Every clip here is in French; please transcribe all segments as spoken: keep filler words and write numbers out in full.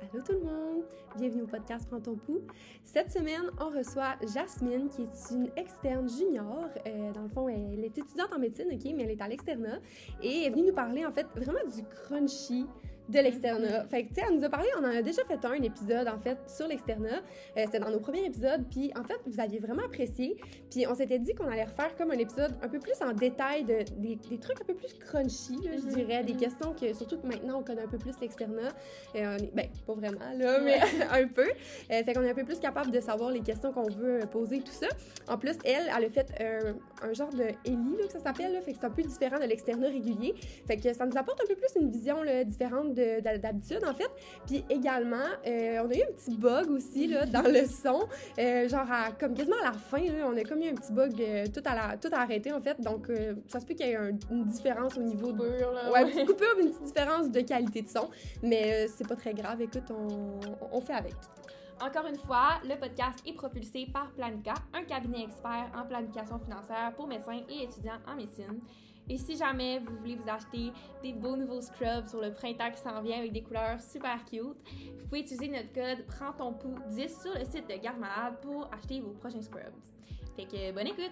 Allô tout le monde! Bienvenue au podcast Prends ton pouls. Cette semaine, on reçoit Jasmine, qui est une externe junior. Euh, dans le fond, elle est étudiante en médecine, ok, mais elle est à l'externat. Et elle est venue nous parler, en fait, vraiment du crunchy de l'externat. Fait que, tu sais, elle nous a parlé, on en a déjà fait un, un épisode, en fait, sur l'externat. Euh, c'était dans nos premiers épisodes, puis en fait, vous aviez vraiment apprécié. Puis on s'était dit qu'on allait refaire comme un épisode un peu plus en détail, de, des, des trucs un peu plus crunchy, là, je dirais, des questions que, surtout que maintenant, on connaît un peu plus l'externat. Euh, on est, ben, pas vraiment, là, mais un peu. Euh, fait qu'on est un peu plus capable de savoir les questions qu'on veut poser, tout ça. En plus, elle, elle a fait euh, un genre de Ellie, là, que ça s'appelle, là, fait que c'est un peu différent de l'externat régulier. Fait que ça nous apporte un peu plus une vision, là, différente de De, d'habitude, en fait. Puis également, euh, on a eu un petit bug aussi, là, dans le son. Euh, genre, à, comme quasiment à la fin, là, on a comme eu un petit bug euh, tout, à la, tout à arrêter, en fait. Donc, euh, ça se peut qu'il y ait un, une différence au niveau de... Coupure, là, ouais, ouais. une petite coupure, une petite différence de qualité de son. Mais euh, c'est pas très grave. Écoute, on, on fait avec. Encore une fois, le podcast est propulsé par Planica, un cabinet expert en planification financière pour médecins et étudiants en médecine. Et si jamais vous voulez vous acheter des beaux nouveaux scrubs sur le printemps qui s'en vient avec des couleurs super cute, vous pouvez utiliser notre code Prends ton pouls dix sur le site de Garde Malade pour acheter vos prochains scrubs. Fait que bonne écoute!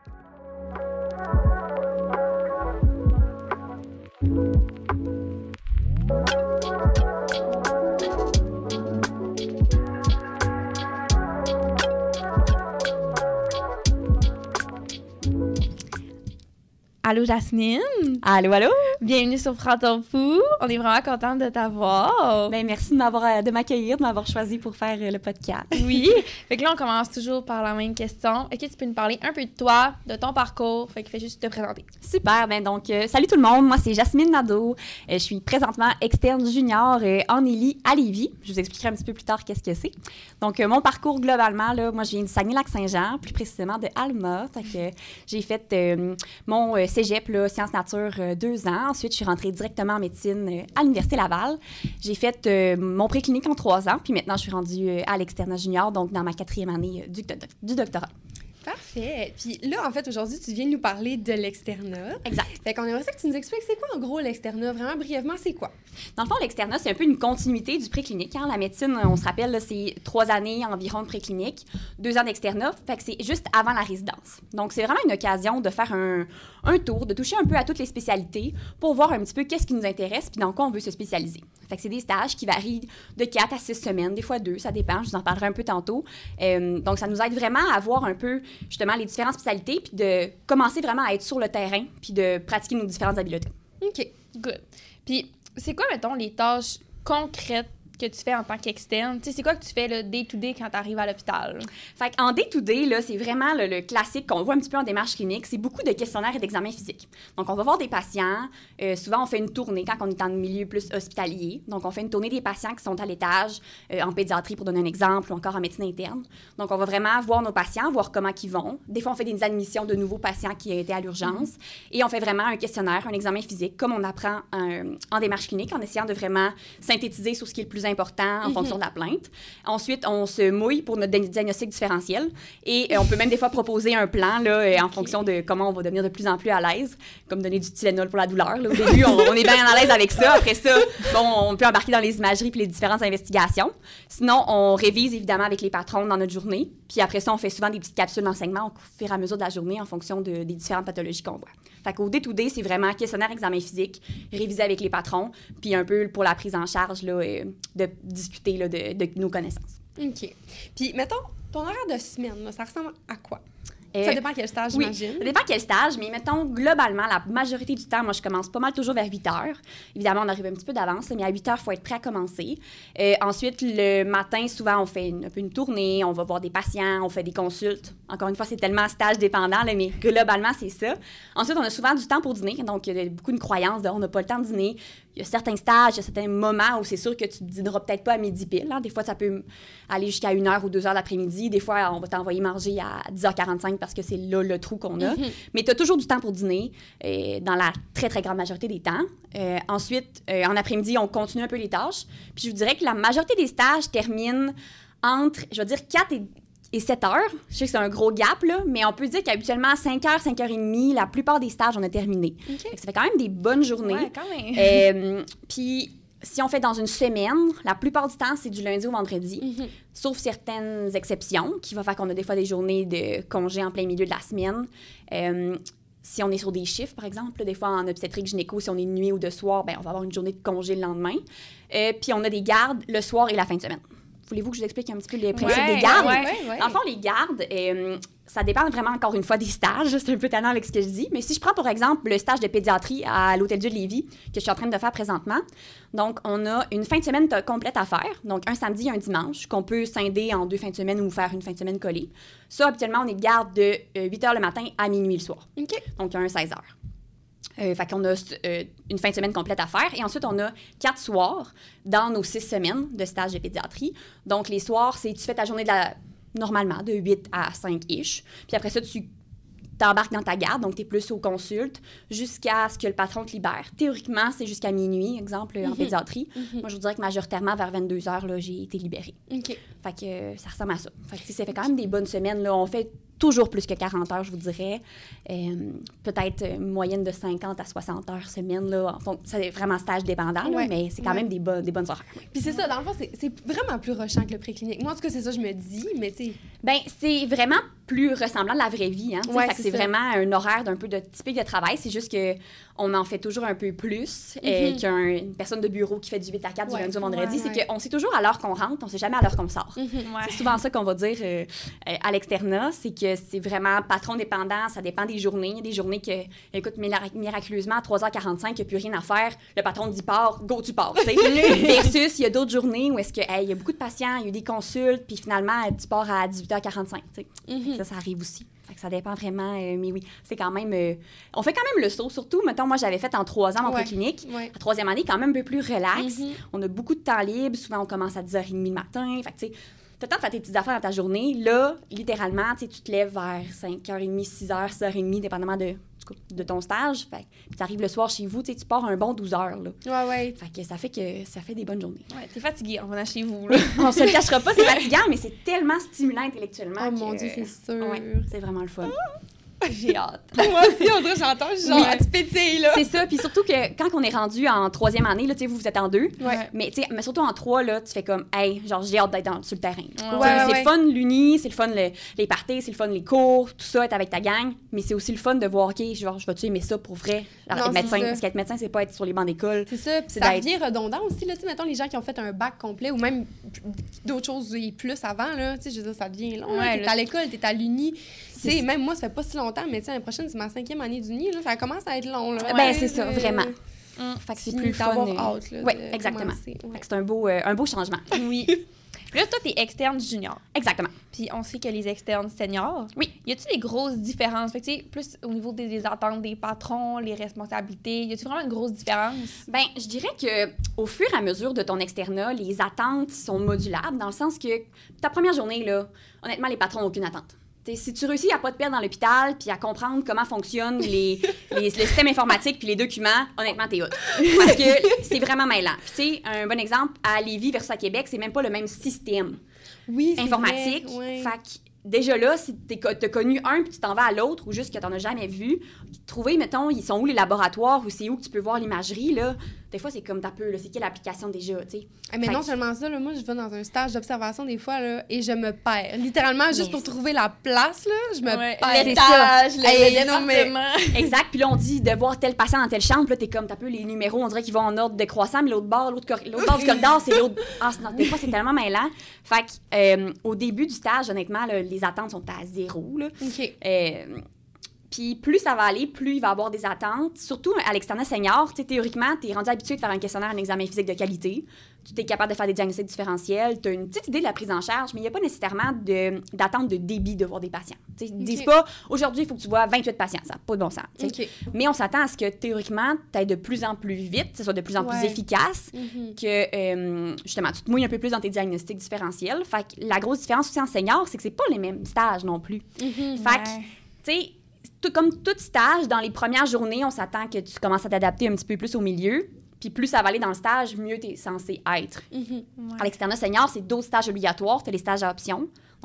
Allô Jasmine! Allô, allô! Bienvenue sur Prends ton pouls! On est vraiment contente de t'avoir! Ben, merci de m'avoir, de m'accueillir, de m'avoir choisi pour faire le podcast. Oui! Fait que là, on commence toujours par la même question. Est-ce que tu peux nous parler un peu de toi, de ton parcours? Fait que fais juste te présenter. Super! Ben donc, euh, salut tout le monde! Moi, c'est Jasmine Nadeau. Euh, je suis présentement externe junior euh, en Élie à Lévis. Je vous expliquerai un petit peu plus tard qu'est-ce que c'est. Donc, euh, mon parcours, globalement, là, moi, je viens du Saguenay-Lac-Saint-Jean, plus précisément de Alma. Fait que euh, j'ai fait euh, mon euh, cégep, là, sciences nature, euh, deux ans. Ensuite, je suis rentrée directement en médecine euh, à l'Université Laval. J'ai fait euh, mon préclinique en trois ans, puis maintenant, je suis rendue euh, à l'externat junior, donc dans ma quatrième année euh, du, do- du doctorat. Parfait. Puis là, en fait, aujourd'hui, tu viens nous parler de l'externat. Exact. Fait qu'on aimerait ça que tu nous expliques c'est quoi, en gros, l'externat. Vraiment brièvement, c'est quoi? Dans le fond, l'externat, c'est un peu une continuité du préclinique. Hein? La médecine, on se rappelle, là, c'est trois années environ de préclinique, deux ans d'externat, fait que c'est juste avant la résidence. Donc, c'est vraiment une occasion de faire un, un tour, de toucher un peu à toutes les spécialités pour voir un petit peu qu'est-ce qui nous intéresse puis dans quoi on veut se spécialiser. Fait que c'est des stages qui varient de quatre à six semaines, des fois deux, ça dépend, je vous en parlerai un peu tantôt. Euh, donc, ça nous aide vraiment à voir un peu, justement, les différentes spécialités puis de commencer vraiment à être sur le terrain puis de pratiquer nos différentes habiletés. OK, good. Puis, c'est quoi, mettons, les tâches concrètes que tu fais en tant qu'externe? Tu sais, c'est quoi que tu fais, le day-to-day quand tu arrives à l'hôpital? Fait qu'en day-to-day, là, c'est vraiment le, le classique qu'on voit un petit peu en démarche clinique. C'est beaucoup de questionnaires et d'examens physiques. Donc, on va voir des patients. Euh, souvent, on fait une tournée quand on est en milieu plus hospitalier. Donc, on fait une tournée des patients qui sont à l'étage, euh, en pédiatrie, pour donner un exemple, ou encore en médecine interne. Donc, on va vraiment voir nos patients, voir comment ils vont. Des fois, on fait des admissions de nouveaux patients qui étaient à l'urgence. Mm-hmm. Et on fait vraiment un questionnaire, un examen physique, comme on apprend euh, en démarche clinique, en essayant de vraiment synthétiser sur ce qui est le plus important en mm-hmm. fonction de la plainte. Ensuite, on se mouille pour notre diagnostic différentiel et euh, on peut même des fois proposer un plan là, euh, en okay. fonction de comment on va devenir de plus en plus à l'aise, comme donner du Tylenol pour la douleur. Là. Au début, on, on est bien à l'aise avec ça. Après ça, bon, on peut embarquer dans les imageries puis les différentes investigations. Sinon, on révise évidemment avec les patrons dans notre journée. Puis après ça, on fait souvent des petites capsules d'enseignement au fur et à mesure de la journée en fonction de, des différentes pathologies qu'on voit. Fait qu'au day-to-day, c'est vraiment questionnaire, examen physique, réviser avec les patrons, puis un peu pour la prise en charge là, euh, de discuter là, de, de nos connaissances. OK. Puis, mettons, ton horaire de semaine, là, ça ressemble à quoi? Euh, ça dépend quel stage, oui, j'imagine. Ça dépend quel stage, mais mettons, globalement, la majorité du temps, moi, je commence pas mal toujours vers huit heures. Évidemment, on arrive un petit peu d'avance, mais à huit heures, il faut être prêt à commencer. Euh, ensuite, le matin, souvent, on fait une, un peu une tournée, on va voir des patients, on fait des consultes. Encore une fois, c'est tellement stage dépendant, là, mais globalement, c'est ça. Ensuite, on a souvent du temps pour dîner, donc il y a beaucoup de croyances de on n'a pas le temps de dîner. Il y a certains stages, il y a certains moments où c'est sûr que tu ne dîneras peut-être pas à midi pile. Hein. Des fois, ça peut aller jusqu'à une heure ou deux heures l'après-midi. Des fois, on va t'envoyer manger à dix heures quarante-cinq parce que c'est là le trou qu'on a. Mm-hmm. Mais tu as toujours du temps pour dîner, euh, dans la très, très grande majorité des temps. Euh, ensuite, euh, en après-midi, on continue un peu les tâches. Puis je vous dirais que la majorité des stages terminent entre, je vais dire, quatre et et sept heures. Je sais que c'est un gros gap, là, mais on peut dire qu'habituellement, à cinq heures, cinq heures trente, la plupart des stages, on a terminé. Okay. Ça fait quand même des bonnes journées. Ouais, quand même. Euh, puis, si on fait dans une semaine, la plupart du temps, c'est du lundi au vendredi, Mm-hmm. sauf certaines exceptions, qui va faire qu'on a des fois des journées de congé en plein milieu de la semaine. Euh, si on est sur des chiffres, par exemple, là, des fois en obstétrique gynéco, si on est de nuit ou de soir, ben, on va avoir une journée de congé le lendemain. Euh, puis on a des gardes le soir et la fin de semaine. Voulez-vous que je vous explique un petit peu les principes Ouais, des gardes? ouais. Ouais, ouais. Dans le fond, les gardes, euh, ça dépend vraiment encore une fois des stages. C'est un peu tannant avec ce que je dis. Mais si je prends, par exemple, le stage de pédiatrie à l'Hôtel-Dieu de Lévis, que je suis en train de faire présentement, donc on a une fin de semaine t- complète à faire, donc un samedi et un dimanche, qu'on peut scinder en deux fins de semaine ou faire une fin de semaine collée. Ça, habituellement, on est de garde de euh, huit heures le matin à minuit le soir. OK. Donc, un seize heures. Euh, fait qu'on a euh, une fin de semaine complète à faire. Et ensuite, on a quatre soirs dans nos six semaines de stage de pédiatrie. Donc, les soirs, c'est tu fais ta journée de la... normalement de huit à cinq-ish. Puis après ça, tu t'embarques dans ta garde, donc tu es plus aux consultes, jusqu'à ce que le patron te libère. Théoriquement, c'est jusqu'à minuit, exemple, en Mhm. pédiatrie. Mhm. Moi, je vous dirais que majoritairement, vers vingt-deux heures, là, j'ai été libérée. OK. Fait que euh, ça ressemble à ça. Fait que tu sais, ça fait quand même des bonnes semaines. Là. On fait toujours plus que quarante heures, je vous dirais. Euh, peut-être une moyenne de cinquante à soixante heures semaine. Là. En fond, c'est vraiment stage dépendant, là, Ouais. mais c'est quand Ouais. même des, bo- des bonnes horaires. Puis c'est ça, dans le fond, c'est, c'est vraiment plus rushant que le préclinique. Moi, en tout cas, c'est ça que je me dis, mais tu sais... Ben, c'est vraiment plus ressemblant de la vraie vie. Hein, tu sais. Ouais, Fait que c'est c'est ça. vraiment un horaire d'un peu de typique de travail. C'est juste qu'on en fait toujours un peu plus euh, Mhm. qu'une personne de bureau qui fait du huit à quatre Ouais. du lundi au vendredi. Ouais, c'est qu'on sait toujours à l'heure qu'on rentre, on sait jamais à l'heure qu'on sort. Mhm. Ouais. C'est souvent ça qu'on va dire euh, euh, à l'externat, c'est que c'est vraiment patron dépendant, ça dépend des journées. Il y a des journées que, écoute, mirac- miraculeusement, à trois heures quarante-cinq, il n'y a plus rien à faire, le patron dit part, go, tu pars. tu sais. Versus, il y a d'autres journées où est-ce que, hey, il y a beaucoup de patients, il y a eu des consultes, puis finalement, tu pars à dix-huit heures quarante-cinq. tu sais. Mhm. Ça, ça arrive aussi. Fait que ça dépend vraiment, euh, mais oui, c'est quand même... euh, on fait quand même le saut, surtout, mettons, moi, j'avais fait en trois ans mon Ouais. préclinique. Ouais. La troisième année, quand même un peu plus relax. Mhm. On a beaucoup de temps libre. Souvent, on commence à dix heures trente le matin. Fait que, tu sais, t'as le temps de faire tes petites affaires dans ta journée. Là, littéralement, tu sais, tu te lèves vers cinq heures trente, six heures, six heures trente, dépendamment de, du coup, de ton stage. Fait que, puis t'arrives le soir chez vous, tu sais, tu pars un bon douze heures, là. Ouais, ouais. Fait que ça fait que ça fait des bonnes journées. Ouais, t'es fatiguée en venant chez vous, là. On se le cachera pas, c'est fatigant, mais c'est tellement stimulant intellectuellement. Oh que- mon Dieu, c'est sûr. Ouais, c'est vraiment le fun. J'ai hâte. Moi aussi, on dirait que j'entends, genre, Oui. tu pétilles, là. C'est ça, puis surtout que quand on est rendu en troisième année, là, tu sais, vous, vous êtes en deux, Ouais. mais, tu sais, mais surtout en trois, là, tu fais comme, hey, genre, j'ai hâte d'être dans- sur le terrain. Tu sais, ouais, c'est ouais. le fun l'uni, c'est le fun le- les parties, c'est le fun les cours, tout ça, être avec ta gang, mais c'est aussi le fun de voir, OK, genre, je vais-tu aimer ça pour vrai, alors, Non, être médecin, c'est ça. parce qu'être médecin, c'est pas être sur les bancs d'école. C'est ça, puis C'est ça d'être- devient redondant aussi, là, tu sais, mettons, les gens qui ont fait un bac complet ou même d'autres choses et plus avant, là, tu sais, je veux dire, ça devient long, là, Ouais, t'es là, à l'école, t'es à l'uni, tu C'est sais, ça. même moi, ça fait pas si longtemps, mais tu sais, l'année prochaine, c'est ma cinquième année d'uni, là, ça commence à être long, là. Ben, c'est ça, vraiment. Hum. Fait que c'est Puis plus le fun. d'avoir euh, hâte, là, ouais, de exactement. commencer, Fait ouais. que c'est un beau, euh, un beau changement. Oui. Puis là, toi, t'es externe junior. Exactement. Puis on sait que les externes seniors. Oui. Y a-tu des grosses différences? Fait que, tu sais, plus au niveau des, des attentes des patrons, les responsabilités, y a-tu vraiment une grosse différence? Ben, je dirais que au fur et à mesure de ton externat, les attentes sont modulables dans le sens que ta première journée, là, honnêtement, les patrons n'ont aucune attente. T'sais, si tu réussis à pas te perdre dans l'hôpital puis à comprendre comment fonctionnent les, les, les systèmes informatiques puis les documents, honnêtement, t'es hot. Parce que c'est vraiment mêlant. Puis, tu sais, un bon exemple, à Lévis versus à Québec, c'est même pas le même système Oui, c'est informatique. vrai, ouais. Fait que déjà là, si t'es co- t'as connu un puis tu t'en vas à l'autre ou juste que t'en as jamais vu, trouver, mettons, ils sont où les laboratoires ou c'est où que tu peux voir l'imagerie, là, des fois, c'est comme t'as peu, là, c'est quelle application déjà, tu sais. Ah, mais Fait non que- seulement ça, là, moi, je vais dans un stage d'observation des fois, là, et je me perds. Littéralement, juste Mais pour trouver la place, là, je me Ouais, perds. l'étage, le, Hey, le non, mais- département. Exact. Puis là, on dit de voir tel patient dans telle chambre. Puis là, t'es comme, t'as peu les numéros, on dirait qu'ils vont en ordre décroissant, mais l'autre bord, l'autre, cor- l'autre bord du corridor, c'est l'autre. Ah, c'est- non, des fois, c'est tellement mêlant. Fait que, euh, au début du stage, honnêtement, là, les attentes sont à zéro, là. OK. Euh, Puis plus ça va aller, plus il va y avoir des attentes. Surtout à l'externat senior, tu sais, théoriquement, tu es rendu habitué de faire un questionnaire, un examen physique de qualité. Tu es capable de faire des diagnostics différentiels. Tu as une petite idée de la prise en charge, mais il n'y a pas nécessairement de- d'attente de débit de voir des patients. Tu sais, ils ne disent Ok. pas, aujourd'hui, il faut que tu vois vingt-huit patients. Ça n'a pas de bon sens. tu sais. OK. Mais on s'attend à ce que théoriquement, tu ailles de plus en plus vite, que ce soit de plus en plus Ouais. efficace, Mhm. que euh, justement, tu te mouilles un peu plus dans tes diagnostics différentiels. Fait que la grosse différence aussi en senior, c'est que c'est pas les mêmes stages non plus. Mhm. Fait que, tu sais, tout, comme tout stage, dans les premières journées, on s'attend que tu commences à t'adapter un petit peu plus au milieu. Puis plus ça va aller dans le stage, mieux tu es censé être. Mhm. À l'externat senior, c'est d'autres stages obligatoires. Tu as les stages à option.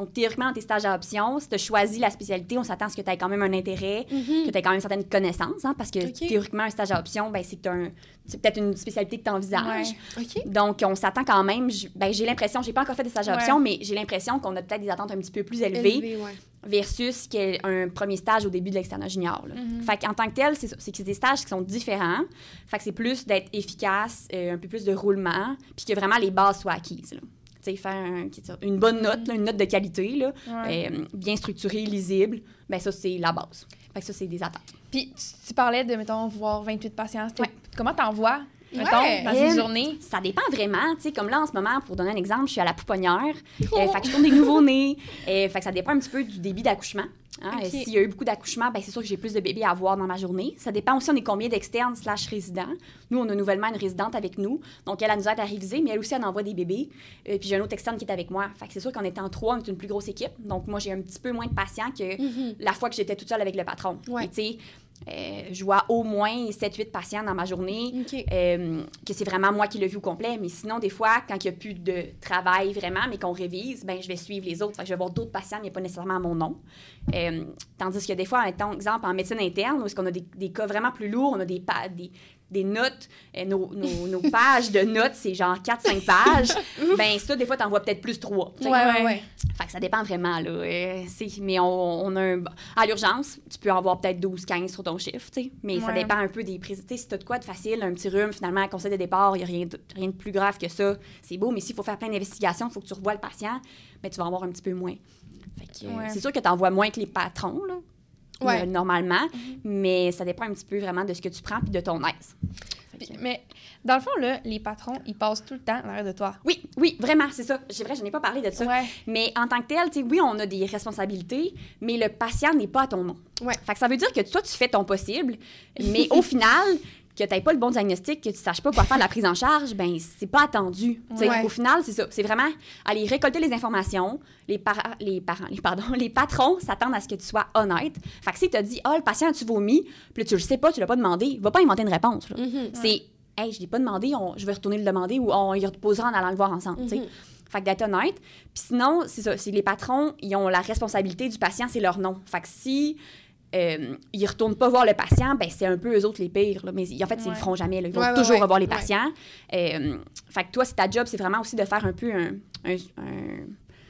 Donc, théoriquement, dans tes stages à option, si tu as choisi la spécialité, on s'attend à ce que tu aies quand même un intérêt, Mm-hmm. que tu aies quand même certaines connaissances, hein, parce que OK. théoriquement, un stage à option, ben, c'est que t'as un, c'est peut-être une spécialité que tu envisages. Ouais. OK. Donc, on s'attend quand même, j- ben, j'ai l'impression, j'ai pas encore fait des stages à Ouais. option, mais j'ai l'impression qu'on a peut-être des attentes un petit peu plus élevées Élevé, ouais. versus qu'un premier stage au début de l'externat junior. Là. Mhm. Fait qu'en tant que tel, c'est ça, c'est que c'est des stages qui sont différents. Fait que c'est plus d'être efficace, euh, un peu plus de roulement, puis que vraiment les bases soient acquises. Là. Tu sais, faire un- qu'est-ce que c'est, une bonne note, là, une note de qualité, là, Ouais. euh, bien structurée, lisible, ben ça, c'est la base. Fait que ça, c'est des attentes. Puis tu, tu parlais de, mettons, voir vingt-huit patients. C'était- Ouais. Comment t'en vois, mettons, Ouais. dans Euh, une journée? Ça dépend vraiment. Tu sais, comme là, en ce moment, pour donner un exemple, je suis à la pouponnière. Euh, fait que je tourne des nouveaux-nés. Euh, fait que ça dépend un petit peu du débit d'accouchement. Hein. Ok. Euh, S'il y a eu beaucoup d'accouchements, ben, c'est sûr que j'ai plus de bébés à voir dans ma journée. Ça dépend aussi, on est combien d'externes slash résidents. Nous, on a nouvellement une résidente avec nous. Donc, elle, elle nous aide à réviser, mais elle aussi, elle envoie des bébés. Euh, puis j'ai un autre externe qui est avec moi. Fait que c'est sûr qu'en étant trois, on est une plus grosse équipe. Donc, moi, j'ai un petit peu moins de patients que Mhm. la fois que j'étais toute seule avec le patron. Ouais. Mais tu sais, euh, je vois au moins sept huit patients dans ma journée. OK. Euh, que c'est vraiment moi qui l'ai vu au complet. Mais sinon, des fois, quand il n'y a plus de travail vraiment, mais qu'on révise, ben je vais suivre les autres. Fait que je vais voir d'autres patients, mais pas nécessairement à mon nom. Euh, tandis que des fois, par exemple, en médecine interne, où est-ce qu'on a des, des cas vraiment plus lourds, on a des, pa- des, des notes, euh, nos, nos, nos pages de notes, c'est genre quatre cinq pages. Ben ça, des fois, t'en vois peut-être plus trois. Ouais, ouais, ouais. Fait que ça dépend vraiment, là. Euh, c'est- mais on, on a un... À l'urgence, tu peux en avoir peut-être douze quinze sur ton chiffre, tu sais. Mais ça Ouais. dépend un peu des prises. Tu sais, si t'as de quoi de facile, un petit rhume, finalement, conseil de départ, il n'y a rien de, rien de plus grave que ça. C'est beau, mais s'il faut faire plein d'investigations, il faut que tu revoies le patient, ben tu vas en avoir un petit peu moins. Fait que, euh, Ouais. c'est sûr que tu en vois moins que les patrons, là. Ouais. euh, normalement, mais ça dépend un petit peu vraiment de ce que tu prends puis de ton aise. Fait Puis- que- mais dans le fond, là, les patrons, ils passent tout le temps en arrière de toi. Oui, oui, vraiment, c'est ça. C'est vrai, je n'ai pas parlé de ça. Ouais. Mais en tant que tel, tu sais, oui, on a des responsabilités, mais le patient n'est pas à ton nom. Ouais. Fait que ça veut dire que toi, tu fais ton possible, mais au final, que tu n'aies pas le bon diagnostic, que tu ne saches pas quoi faire de la prise en charge, ben c'est pas attendu. Tu sais, Ouais. Au final, c'est ça. C'est vraiment aller récolter les informations. Les, para- les parents, les, pardon, les patrons s'attendent à ce que tu sois honnête. Fait que si tu as dit « Ah, le patient, tu vomis », puis là, tu le sais pas, tu l'as pas demandé, va pas inventer une réponse. Là. Mhm. C'est « Hey, je l'ai pas demandé, on- je vais retourner le demander ou on y reposera en allant le voir ensemble. tu sais. Mhm. Fait que d'être honnête. Puis sinon, c'est ça, c'est les patrons, ils ont la responsabilité du patient, c'est leur nom. Fait que si euh, ils retournent pas voir le patient, ben c'est un peu eux autres les pires. Là. Mais en fait, ils Ouais. le feront jamais. Là. Ils vont Ouais, ouais, toujours ouais. revoir les Ouais. patients. Euh, fait que toi, c'est ta job, c'est vraiment aussi de faire un peu un, un- un-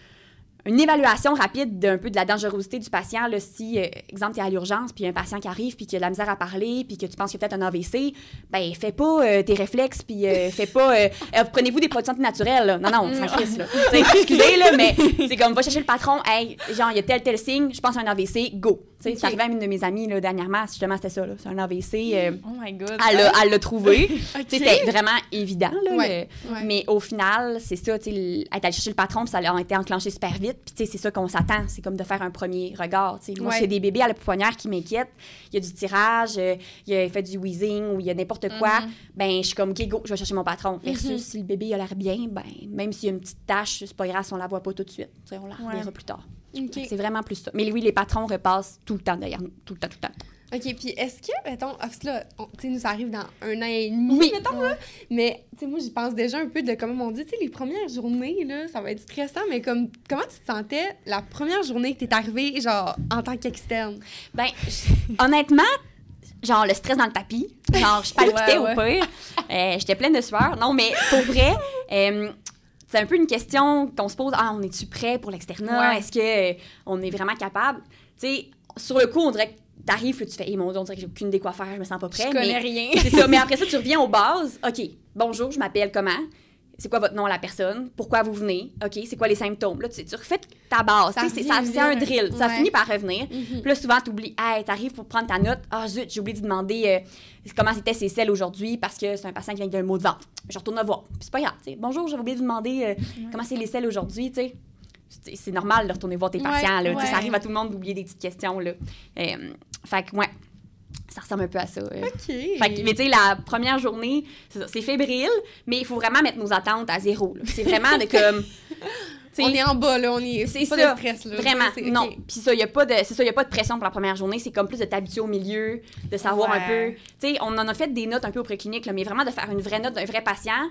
une évaluation rapide d'un peu de la dangerosité du patient. Là, si, euh, exemple, tu es à l'urgence, puis il y a un patient qui arrive, puis qui a de la misère à parler, puis que tu penses qu'il y a peut-être un A V C, ben fais pas euh, tes réflexes, puis euh, fais pas... euh, euh, prenez-vous des produits naturels, là. Non, non, ça crisse, là. T'sais, excusez, là, mais c'est comme, va chercher le patron, hey, genre, il y a tel, tel signe, je pense à un A V C, go. Okay. C'est arrivé à une de mes amies, là, dernièrement, justement, c'était ça, là. C'est un A V C. Euh, Oh my God. elle l'a- elle l'a trouvé. OK. C'était vraiment évident, là. Ouais, le- ouais. Mais au final, c'est ça, tu sais, elle est allée chercher le patron, puis ça a été enclenché super vite. Puis, tu sais, c'est ça qu'on s'attend. C'est comme de faire un premier regard. Tu sais. Moi, Ouais. s'il y a des bébés à la pouponnière qui m'inquiètent, il y a du tirage, euh, il a fait du wheezing ou il y a n'importe quoi, Mhm. ben je suis comme, OK, go, je vais chercher mon patron. Versus Mhm. si le bébé a l'air bien, ben même s'il y a une petite tache, c'est pas grave si on la voit pas tout de suite. Tu sais, on la Ouais. reverra plus tard. OK. C'est vraiment plus ça. Mais oui, les patrons repassent tout le temps derrière nous. Tout le temps, tout le temps. OK, puis est-ce que, mettons, parce que là, on- tu sais, nous, ça arrive dans un an et demi, Oui. mettons, là, mais, tu sais, moi, j'y pense déjà un peu de, comme on dit, tu sais, les premières journées, là, ça va être stressant, mais comme, comment tu te sentais la première journée que t'es arrivée, genre, en tant qu'externe? Ben, j- honnêtement, genre le stress dans le tapis, genre je palpitais Ouais, au pire, Euh, j'étais pleine de sueur. Non, mais pour vrai, euh, c'est un peu une question qu'on se pose. Ah, on est-tu prêt pour l'externat? Ouais. Est-ce que euh, on est vraiment capable? Tu sais, sur le coup, on dirait que t'arrives, puis tu fais, hey, mon Dieu, on dirait que j'ai aucune idée quoi faire, je me sens pas prêt. Je connais mais rien. c'est ça. Mais après ça, tu reviens aux bases. OK, bonjour, je m'appelle comment? C'est quoi votre nom à la personne? Pourquoi vous venez? OK, c'est quoi les symptômes? Là, tu sais, tu refais ta base. Ça Tu sais, c'est ça- revient c'est un vite. drill. Ça Ouais. finit par revenir. Mhm. Puis là, souvent, t'oublies. Hey, t'arrives pour prendre ta note. Ah, zut, j'ai oublié de demander euh, comment c'était ses selles aujourd'hui parce que c'est un patient qui vient d'un mot de ventre. Je retourne le voir. Puis c'est pas grave. tu sais. Bonjour, j'avais oublié de demander euh, comment c'est les selles aujourd'hui. Tu sais. C'est c'est normal de retourner voir tes Ouais, patients. Là, Tu sais, ouais. Ça arrive à tout le monde d'oublier des petites questions. Là. Euh, fait que, ouais, ça ressemble un peu à ça. euh. OK. Fait que, mais tu sais, la première journée, c'est ça, c'est fébrile, mais il faut vraiment mettre nos attentes à zéro. là. C'est vraiment de comme. tu sais, On est en bas, là, on est... c'est pas ça, de stress, là. Vraiment, C'est- OK. non. Puis ça, il n'y a pas de, c'est ça, il y a pas de pression pour la première journée. C'est comme plus de t'habituer au milieu, de savoir un Ouais. peu. Tu sais, on en a fait des notes un peu au préclinique, là, mais vraiment de faire une vraie note d'un vrai patient. Tu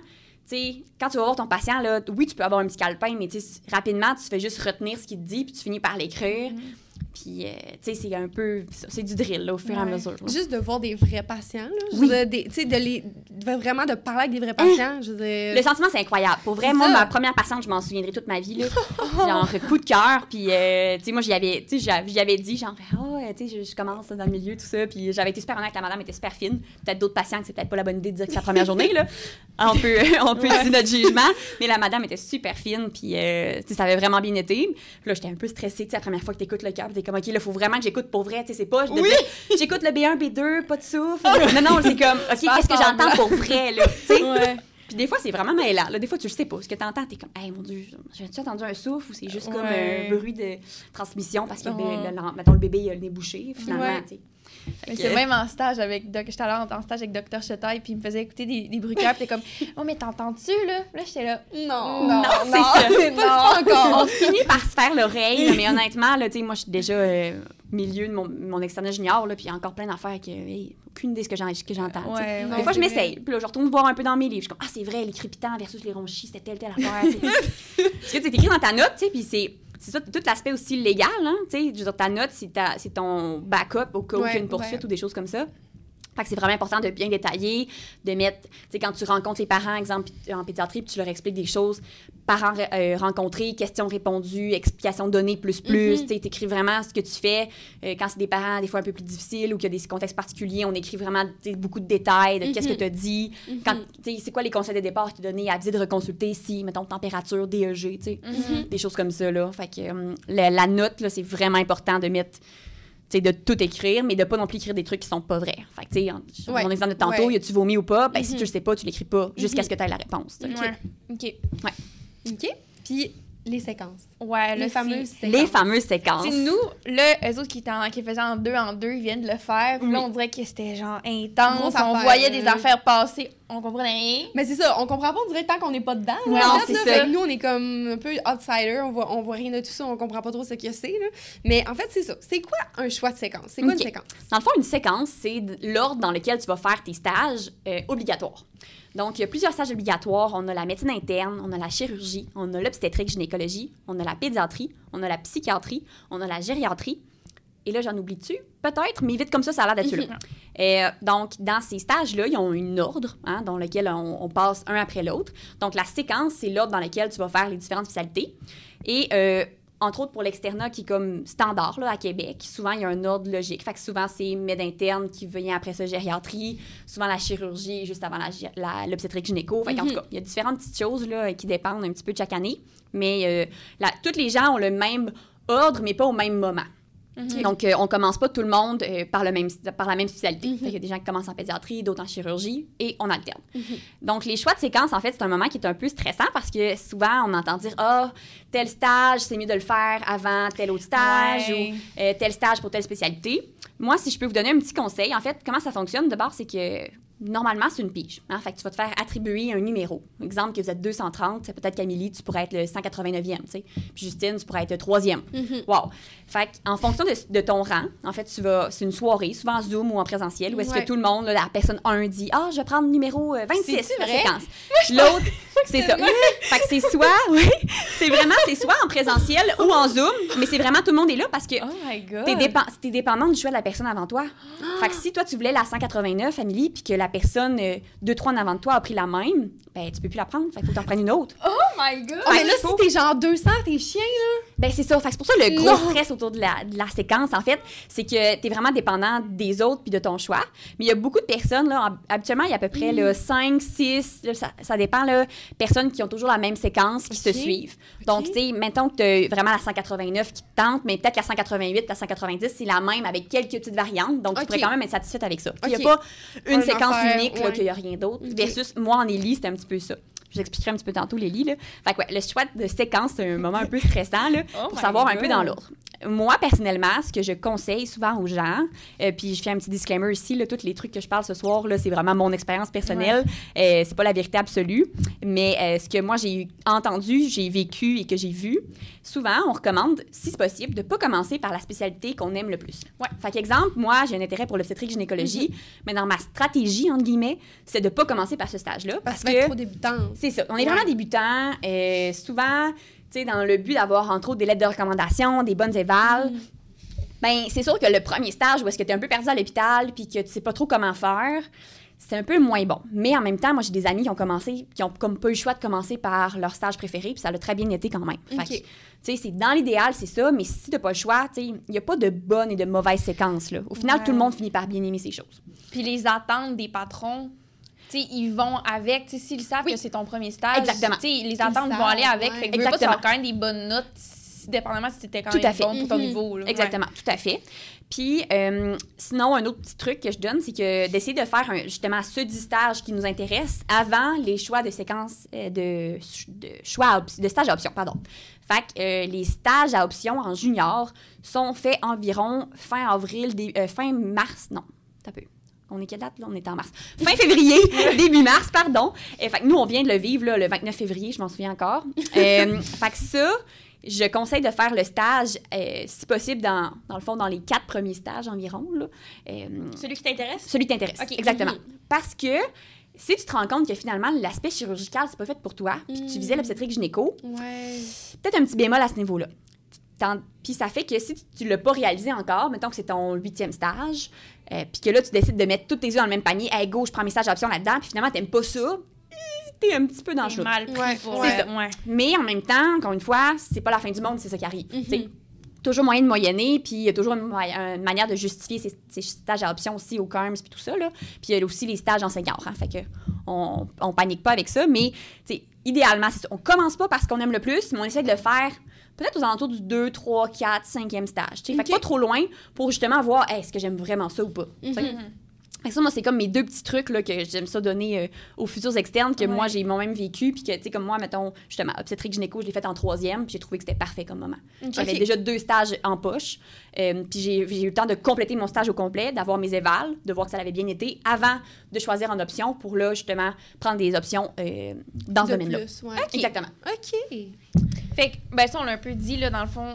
sais, quand tu vas voir ton patient, là, oui, tu peux avoir un petit calepin, mais tu sais, rapidement, tu fais juste retenir ce qu'il te dit, puis tu finis par l'écrire. Mm-hmm. Puis, euh, tu sais, c'est un peu... C'est du drill, là, au fur et ouais. à mesure. Là. Juste de voir des vrais patients, là. Je oui. veux dire, tu sais, de les... De vraiment de parler avec des vrais patients, hein? Je veux dire... Le sentiment, c'est incroyable. Pour vrai, c'est moi, ça. Ma première patiente, je m'en souviendrai toute ma vie, là. Genre, coup de cœur. Puis, euh, tu sais, moi, j'y avais, j'y avais dit, genre, ah, oh, tu sais, je, je commence dans le milieu, tout ça. Puis, j'avais été super honnête, la madame était super fine. Peut-être d'autres patients que c'est peut-être pas la bonne idée de dire que c'est la première journée, là. On peut, on peut ouais. dire notre jugement. Mais la madame était super fine. Puis, euh, tu sais, ça avait vraiment bien été. Puis là, j'étais un peu stressée, tu sais, la première fois que t'écoutes le cœur. T'es comme, OK, là, faut vraiment que j'écoute pour vrai, tu sais, c'est pas, je oui. dire, j'écoute le B un, B deux, pas de souffle. non, non, c'est comme, OK, qu'est-ce que j'entends pour vrai, là, tu sais? Ouais. Puis des fois, c'est vraiment mêlant. Là, des fois, tu le sais pas. Ce que t'entends, t'es comme, hey, mon Dieu, j'ai-tu entendu un souffle ou c'est juste ouais. comme un bruit de transmission parce que, oh. le, le, mettons, le bébé, il a le nez bouché, finalement, ouais. tu sais. Mais c'est même en stage avec Doc. J'étais allée en, en stage avec Docteur Chetaille, puis il me faisait écouter des, des bruits-cœurs, puis t'es comme, oh, mais t'entends-tu, là? Là, j'étais là, non, non, non c'est ça. Pas encore. On finit par se faire l'oreille, mais honnêtement, là, tu sais, moi, je suis déjà euh, milieu de mon, mon externat junior, là, puis il y a encore plein d'affaires que, hey, aucune idée de ce que j'entends. Ouais, ouais, des fois, je m'essaye, puis là, je retourne voir un peu dans mes livres. Je suis comme, ah, c'est vrai, les crépitants versus les ronchis, c'était telle, telle affaire. Parce que tu sais, écrit dans ta note, tu sais, puis c'est. C'est ça, tout l'aspect aussi légal, hein, tu sais, je veux dire, ta note, c'est, ta, c'est ton backup au cas où il y a une poursuite ouais. ou des choses comme ça. Fait que c'est vraiment important de bien détailler, de mettre, tu sais, quand tu rencontres les parents, exemple, en pédiatrie, puis tu leur expliques des choses, parents euh, rencontrés, questions répondues, explications données, plus, plus, mm-hmm. tu sais, t'écris vraiment ce que tu fais. Euh, quand c'est des parents, des fois, un peu plus difficiles ou qu'il y a des contextes particuliers, on écrit vraiment, tu sais, beaucoup de détails de mm-hmm. qu'est-ce que tu as dit, mm-hmm. quand, tu sais, c'est quoi les conseils de départ que tu as donnés, aviser de reconsulter si, mettons, température, D E G, tu sais, mm-hmm. des choses comme ça, là. Fait que euh, la, la note, là, c'est vraiment important de mettre... T'sais, de tout écrire, mais de pas non plus écrire des trucs qui sont pas vrais. Fait que, tu sais, ouais. mon exemple de tantôt, ouais. y a-tu vomi ou pas? Ben, mm-hmm. si tu le sais pas, tu l'écris pas jusqu'à mm-hmm. ce que tu aies la réponse. OK. Ouais. OK. Ouais. OK. Puis, les séquences. Ouais, les fameuses séquences. Les fameuses séquences. T'sais, nous, là, eux autres qui, qui faisaient en deux en deux, ils viennent de le faire. Puis oui. là, on dirait que c'était genre intense. Grosse on affaire, voyait des affaires passer. On comprenait rien. Mais c'est ça, on comprend pas, on dirait tant qu'on n'est pas dedans. Ouais, là, non, c'est là, ça. Nous, on est comme un peu outsider, on voit, on voit rien de tout ça, on comprend pas trop ce que c'est. Là. Mais en fait, c'est ça. C'est quoi un choix de séquence? C'est quoi okay. une séquence? Dans le fond, une séquence, c'est l'ordre dans lequel tu vas faire tes stages euh, obligatoires. Donc, il y a plusieurs stages obligatoires. On a la médecine interne, on a la chirurgie, on a l'obstétrique, gynécologie, on a la pédiatrie, on a la psychiatrie, on a la gériatrie. Et là, j'en oublie-tu? Peut-être, mais vite comme ça, ça a l'air d'être là. Et, euh, donc, dans ces stages-là, ils ont un ordre hein, dans lequel on, on passe un après l'autre. Donc, la séquence, c'est l'ordre dans lequel tu vas faire les différentes spécialités. Et... Euh, entre autres, pour l'externat qui est comme standard là, à Québec, souvent, il y a un ordre logique. Fait que souvent, c'est med interne qui vient après ça, gériatrie. Souvent, la chirurgie juste avant la, la, l'obstétrique gynéco. Fait qu'en mm-hmm. tout cas, il y a différentes petites choses là, qui dépendent un petit peu de chaque année. Mais euh, la, tous les gens ont le même ordre, mais pas au même moment. Mm-hmm. Donc, euh, on commence pas tout le monde euh, par, le même, par la même spécialité. Mm-hmm. Il y a des gens qui commencent en pédiatrie, d'autres en chirurgie, et on alterne. Mm-hmm. Donc, les choix de séquence, en fait, c'est un moment qui est un peu stressant parce que souvent, on entend dire « Ah, oh, tel stage, c'est mieux de le faire avant tel autre stage ouais. ou euh, tel stage pour telle spécialité. » Moi, si je peux vous donner un petit conseil, en fait, comment ça fonctionne? D'abord, c'est que normalement, c'est une pige. Hein? Fait que tu vas te faire attribuer un numéro. Exemple, que vous êtes deux cent trente, peut-être qu'Amélie, tu pourrais être le cent quatre-vingt-neuvième, tu sais. Puis Justine, tu pourrais être le troisième. Mm-hmm. Wow! Fait qu'en fonction de, de ton rang, en fait, tu vas, c'est une soirée, souvent en Zoom ou en présentiel, où est-ce ouais. que tout le monde, là, la personne un dit « Ah, je vais prendre le numéro vingt-six, la séquence. » L'autre, c'est ça. Fait que c'est soit, oui, c'est vraiment, c'est soit en présentiel ou en Zoom, mais c'est vraiment tout le monde est là parce que oh my God. T'es, dépen- t'es dépendant du choix de la personne avant toi. Oh. Fait que si toi, tu voulais la cent quatre-vingt-neuf, Amélie, puis que la personne euh, deux, trois en avant de toi a pris la même, ben tu peux plus la prendre. Fait qu'il faut que t'en prennes une autre. Oh my God! Oh, mais là, faut... si t'es genre deux cents, t'es chien, là. Ben c'est ça. Fait que c'est pour ça le gros non. stress autour de la, de la séquence, en fait, c'est que t'es vraiment dépendant des autres puis de ton choix. Mais il y a beaucoup de personnes, là, habituellement, il y a à peu près mm. là, cinq, six, là, ça, ça dépend, là, personnes qui ont toujours la même séquence, qui okay. se suivent. Donc, okay. tu sais, mettons que t'as vraiment la cent quatre-vingt-neuf qui te tente, mais peut-être la cent quatre-vingt-huit, la cent quatre-vingt-dix, c'est la même avec quelques petites variantes. Donc, okay. tu pourrais quand même être satisfaite avec ça. Il okay. n'y a pas une un séquence affaire, unique, ouais. là, qu'il n'y a rien d'autre. Okay. Versus, moi, en Élie, c'était un petit peu ça. Je vous expliquerai un petit peu tantôt, Lélie. Là. Fait que, ouais, le choix de séquence, c'est un moment un peu stressant là, oh pour savoir God. un peu dans l'ordre. moi, personnellement, ce que je conseille souvent aux gens, euh, puis je fais un petit disclaimer ici, là, tous les trucs que je parle ce soir, là, c'est vraiment mon expérience personnelle. Ouais. Euh, c'est pas la vérité absolue. Mais euh, ce que moi, j'ai entendu, j'ai vécu et que j'ai vu, souvent, on recommande, si c'est possible, de pas commencer par la spécialité qu'on aime le plus. Ouais. Fait qu'exemple, moi, j'ai un intérêt pour l'obstétrique-gynécologie, mm-hmm. mais dans ma stratégie, entre guillemets, c'est de pas commencer par ce stage-là. Parce, parce que... trop débutant. C'est ça. On est ouais. vraiment débutant. Euh, souvent... Tu sais, dans le but d'avoir, entre autres, des lettres de recommandation, des bonnes évals, mm. bien, c'est sûr que le premier stage où est-ce que tu es un peu perdu à l'hôpital puis que tu sais pas trop comment faire, c'est un peu moins bon. Mais en même temps, moi, j'ai des amis qui ont commencé, qui ont comme pas eu le choix de commencer par leur stage préféré, puis ça a très bien été quand même. Okay. Fait que, tu sais, c'est dans l'idéal, c'est ça, mais si t'as pas le choix, tu sais, il n'y a pas de bonne et de mauvaise séquence, là. Au final, ouais. tout le monde finit par bien aimer ces choses. Puis les attentes des patrons... T'sais, ils vont avec, t'sais, s'ils savent oui. que c'est ton premier stage, exactement. les attentes vont aller avec. Ouais. Fait que veux pas, tu vas quand même des bonnes notes, dépendamment si c'était quand tout même bon pour ton mm-hmm. niveau. Là. Exactement, ouais. tout à fait. Puis, euh, sinon, un autre petit truc que je donne, c'est que d'essayer de faire un, justement ceux du stage qui nous intéressent avant les choix de séquences euh, de, de choix de stage à option, pardon. Fait que euh, les stages à option en junior sont faits environ fin avril, dé, euh, fin mars, non, t'as peu. On est quelle date, là? On est en mars. Fin février, début mars, pardon. Et, fait que nous, on vient de le vivre, là, le vingt-neuf février, je m'en souviens encore. euh, fait que ça, je conseille de faire le stage, euh, si possible, dans, dans le fond, dans les quatre premiers stages environ. Là. Euh, celui qui t'intéresse? Celui qui t'intéresse, okay. exactement. Mm-hmm. Parce que si tu te rends compte que finalement, l'aspect chirurgical, c'est pas fait pour toi, puis que tu visais l'obstétrique gynéco, ouais. peut-être un petit bémol à ce niveau-là. Puis ça fait que si tu ne l'as pas réalisé encore, mettons que c'est ton huitième stage, euh, puis que là, tu décides de mettre tous tes œufs dans le même panier, « Hey, go, je prends mes stages d'option là-dedans », puis finalement, tu n'aimes pas ça, t'es un petit peu dans le chou. mal pris. Ouais, pour... C'est ça. Ouais. Mais en même temps, encore une fois, c'est pas la fin du monde, c'est ça qui arrive. Mm-hmm. Toujours moyen de moyenner, puis il y a toujours une, une manière de justifier ces, ces stages à option aussi au C E R M S, puis tout ça, là. Puis il y a aussi les stages en senior, hein, fait que on, on panique pas avec ça, mais idéalement, c'est ça. On commence pas parce qu'on aime le plus, mais on essaie de le faire peut-être aux alentours du deux, trois, quatre, cinquième stage. Okay. Fait que pas trop loin pour justement voir hey, est-ce que j'aime vraiment ça ou pas. Mm-hmm. Fait que ça, moi, c'est comme mes deux petits trucs là, que j'aime ça donner euh, aux futurs externes que ouais. moi, j'ai moi-même vécu. Puis que, tu sais, comme moi, mettons, justement, obstétrique gynéco, je l'ai fait en troisième. Puis j'ai trouvé que c'était parfait comme moment. Okay. J'avais déjà deux stages en poche. Euh, puis j'ai, j'ai eu le temps de compléter mon stage au complet, d'avoir mes évals, de voir que ça avait bien été avant de choisir en option pour, là, justement, prendre des options euh, dans de ce domaine-là. Plus, ouais. Okay. Exactement. OK. Fait que, ben ça, on l'a un peu dit, là, dans le fond,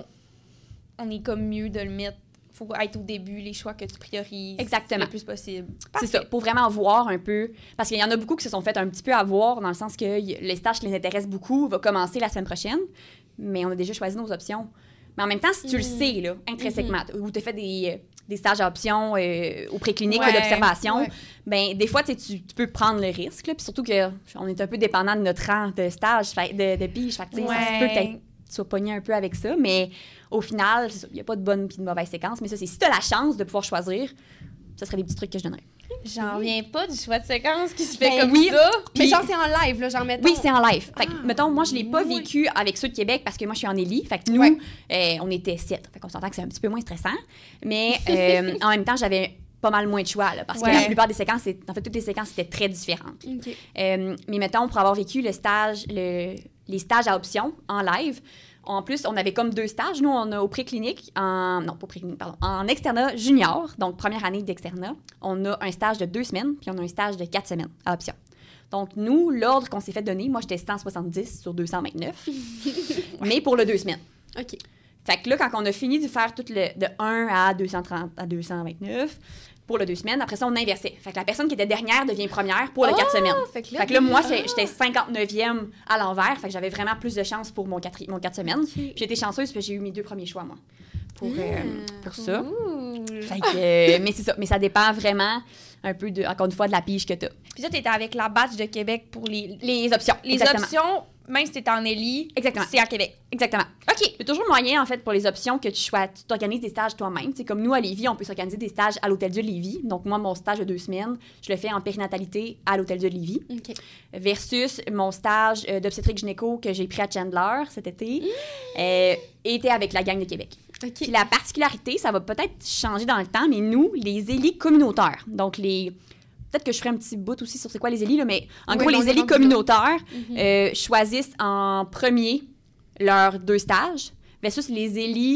on est comme mieux de le mettre. Faut être au début, les choix que tu priorises exactement. Le plus possible. Parfait. C'est ça, pour vraiment voir un peu. Parce qu'il y en a beaucoup qui se sont fait un petit peu avoir, dans le sens que les stages qui les intéressent beaucoup vont commencer la semaine prochaine, mais on a déjà choisi nos options. Mais en même temps, si tu mmh. le sais, là, intrinsèquement, mmh. ou tu as fait des, des stages à option euh, au préclinique ouais. ou d'observation, ouais. ben des fois, tu, tu peux prendre le risque. Puis surtout qu'on est un peu dépendant de notre rang de stage, de, de pige. Fait que, ouais. ça se peut peut-être tu sois pogné un peu avec ça, mais au final, il n'y a pas de bonne et de mauvaise séquence. Mais ça, c'est si tu as la chance de pouvoir choisir, ce serait des petits trucs que je donnerais. J'en reviens pas du choix de séquence qui se fait ben, comme oui, ça. Mais genre, c'est en live, là, genre, mettons... Oui, c'est en live. Fait que, ah, mettons, moi, je l'ai pas oui. vécu avec ceux de Québec parce que moi, je suis en Élie. Fait que nous, ouais. euh, on était sept. Fait qu'on s'entend que c'est un petit peu moins stressant. Mais euh, en même temps, j'avais pas mal moins de choix, là, parce ouais. que la plupart des séquences, c'est, en fait, toutes les séquences étaient très différentes. Okay. Euh, mais mettons, pour avoir vécu le stage, le, les stages à option en live, en plus, on avait comme deux stages. Nous, on a au préclinique, en, non, pas préclinique, pardon, en externat junior, donc première année d'externat, on a un stage de deux semaines, puis on a un stage de quatre semaines à option. Donc, nous, l'ordre qu'on s'est fait donner, moi, j'étais cent soixante-dix sur deux cent vingt-neuf, ouais. mais pour le deux semaines. OK. Fait que là, quand on a fini de faire tout le, de un à deux cent trente à deux cent vingt-neuf, pour le deux semaines, après ça, on inversait. Fait que la personne qui était dernière devient première pour le oh, quatre semaines. Fait que là, fait que là moi, ah. j'étais cinquante-neuvième à l'envers. Fait que j'avais vraiment plus de chance pour mon quatre, mon quatre semaines. Okay. Puis j'étais chanceuse parce que j'ai eu mes deux premiers choix, moi, pour, mmh, euh, pour ça. Cool. Fait que, euh, mais c'est ça. Mais ça dépend vraiment un peu, de, encore une fois, de la pige que t'as. Puis ça, t'étais avec la batch de Québec pour les... Les options. Les exactement. options... Même si t'es en Élie, exactement. C'est à Québec. Exactement. OK. Il y a toujours moyen, en fait, pour les options que tu choisis, tu t'organises des stages toi-même. C'est comme nous, à Lévis, on peut s'organiser des stages à l'Hôtel-Dieu de Lévis. Donc, moi, mon stage de deux semaines, je le fais en périnatalité à l'Hôtel-Dieu de Lévis. OK. Versus mon stage euh, d'obstétrique gynéco que j'ai pris à Chandler cet été, mmh. euh, était avec la gang de Québec. OK. Puis la particularité, ça va peut-être changer dans le temps, mais nous, les élis communautaires, donc les... Peut-être que je ferai un petit bout aussi sur c'est quoi les élis, là, mais en oui, gros, les élis communautaires mm-hmm. euh, choisissent en premier leurs deux stages versus les élis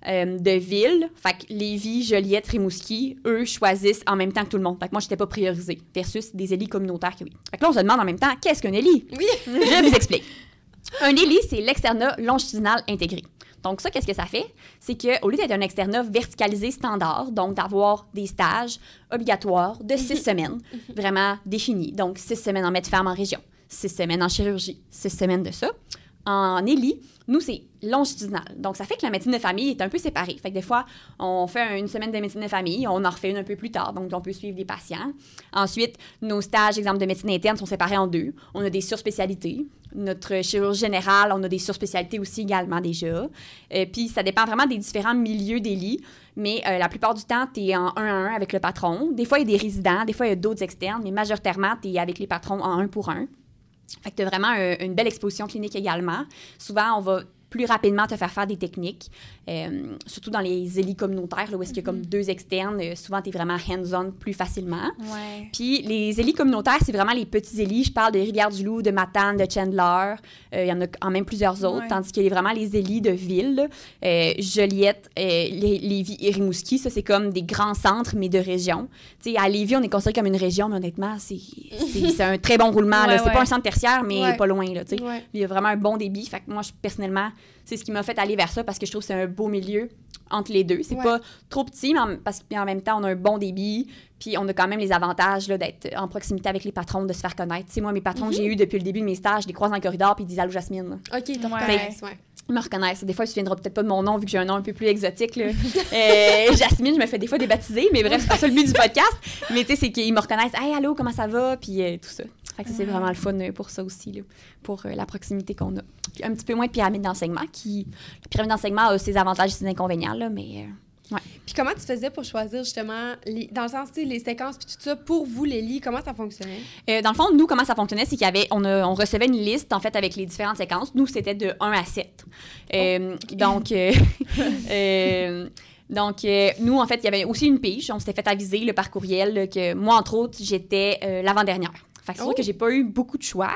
euh, de ville. Fait que Lévis, Joliette, Rimouski, eux choisissent en même temps que tout le monde. Fait que moi, j'étais pas priorisée versus des élis communautaires que oui. Fait que là, on se demande en même temps, qu'est-ce qu'un éli? Oui! Je vous explique. Un éli, c'est l'externat longitudinal intégré. Donc ça, qu'est-ce que ça fait? C'est qu'au lieu d'être un externat verticalisé standard, donc d'avoir des stages obligatoires de six semaines, vraiment définis, donc six semaines en med-femme en région, six semaines en chirurgie, six semaines de ça, en éli, nous, c'est longitudinal. Donc, ça fait que la médecine de famille est un peu séparée. Fait que des fois, on fait une semaine de médecine de famille, on en refait une un peu plus tard, donc on peut suivre des patients. Ensuite, nos stages, exemple de médecine interne, sont séparés en deux. On a des surspécialités. Notre chirurgie générale, on a des surspécialités aussi également déjà. Euh, puis, ça dépend vraiment des différents milieux des lits. Mais euh, la plupart du temps, tu es en un à un avec le patron. Des fois, il y a des résidents, des fois, il y a d'autres externes, mais majoritairement, tu es avec les patrons en un pour un. Fait que tu as vraiment euh, une belle exposition clinique également. Souvent, on va plus rapidement te faire faire des techniques, euh, surtout dans les élis communautaires, là, où est-ce qu'il y a comme deux externes, euh, souvent, tu es vraiment hands-on plus facilement. Ouais. Puis les élis communautaires, c'est vraiment les petits élis. Je parle de Rivière-du-Loup, de Matane, de Chandler. Euh, il y en a quand même plusieurs autres, Ouais. tandis qu'il y a vraiment les élis de ville. Euh, Joliette, euh, Lé- Lévis et Rimouski, ça, c'est comme des grands centres, mais de région. Tu sais, à Lévis, on est considéré comme une région, mais honnêtement, c'est, c'est, c'est un très bon roulement. Ouais, là. C'est ouais. pas un centre tertiaire, mais Ouais. pas loin. Là, tu sais. Ouais. Il y a vraiment un bon débit. Fait que moi, je, personnellement, c'est ce qui m'a fait aller vers ça parce que je trouve que c'est un beau milieu entre les deux. C'est Ouais. pas trop petit, mais en, parce qu'en même temps, on a un bon débit. Puis on a quand même les avantages là, d'être en proximité avec les patrons, de se faire connaître. Tu sais, moi, mes patrons que j'ai eus depuis le début de mes stages, je les croise dans le corridor puis ils disent « Allô, Jasmine ». OK, t'as Ouais. reconnaissent, ouais. Ils me reconnaissent. Des fois, ils se souviendront peut-être pas de mon nom vu que j'ai un nom un peu plus exotique. Là. euh, Jasmine, je me fais des fois débaptiser, mais bref, c'est pas ça le but du podcast. Mais tu sais, c'est qu'ils me reconnaissent « Hey, allô, comment ça va? » Puis euh, tout ça. Fait que ça, c'est vraiment le fun euh, pour ça aussi, là, pour euh, la proximité qu'on a. Puis un petit peu moins de pyramide d'enseignement, qui... La pyramide d'enseignement a ses avantages et ses inconvénients, là, mais... Euh... Ouais. Puis comment tu faisais pour choisir justement, les, dans le sens, tu sais, les séquences puis tout ça, pour vous, les lits, comment ça fonctionnait? Euh, dans le fond, nous, comment ça fonctionnait, c'est qu'il y avait, on, a, on recevait une liste, en fait, avec les différentes séquences. Nous, c'était de un à sept. Euh, oh. Donc, euh, euh, donc euh, nous, en fait, il y avait aussi une pige. On s'était fait aviser là, par courriel là, que moi, entre autres, j'étais euh, l'avant-dernière. Fait que c'est oh. sûr que j'ai pas eu beaucoup de choix.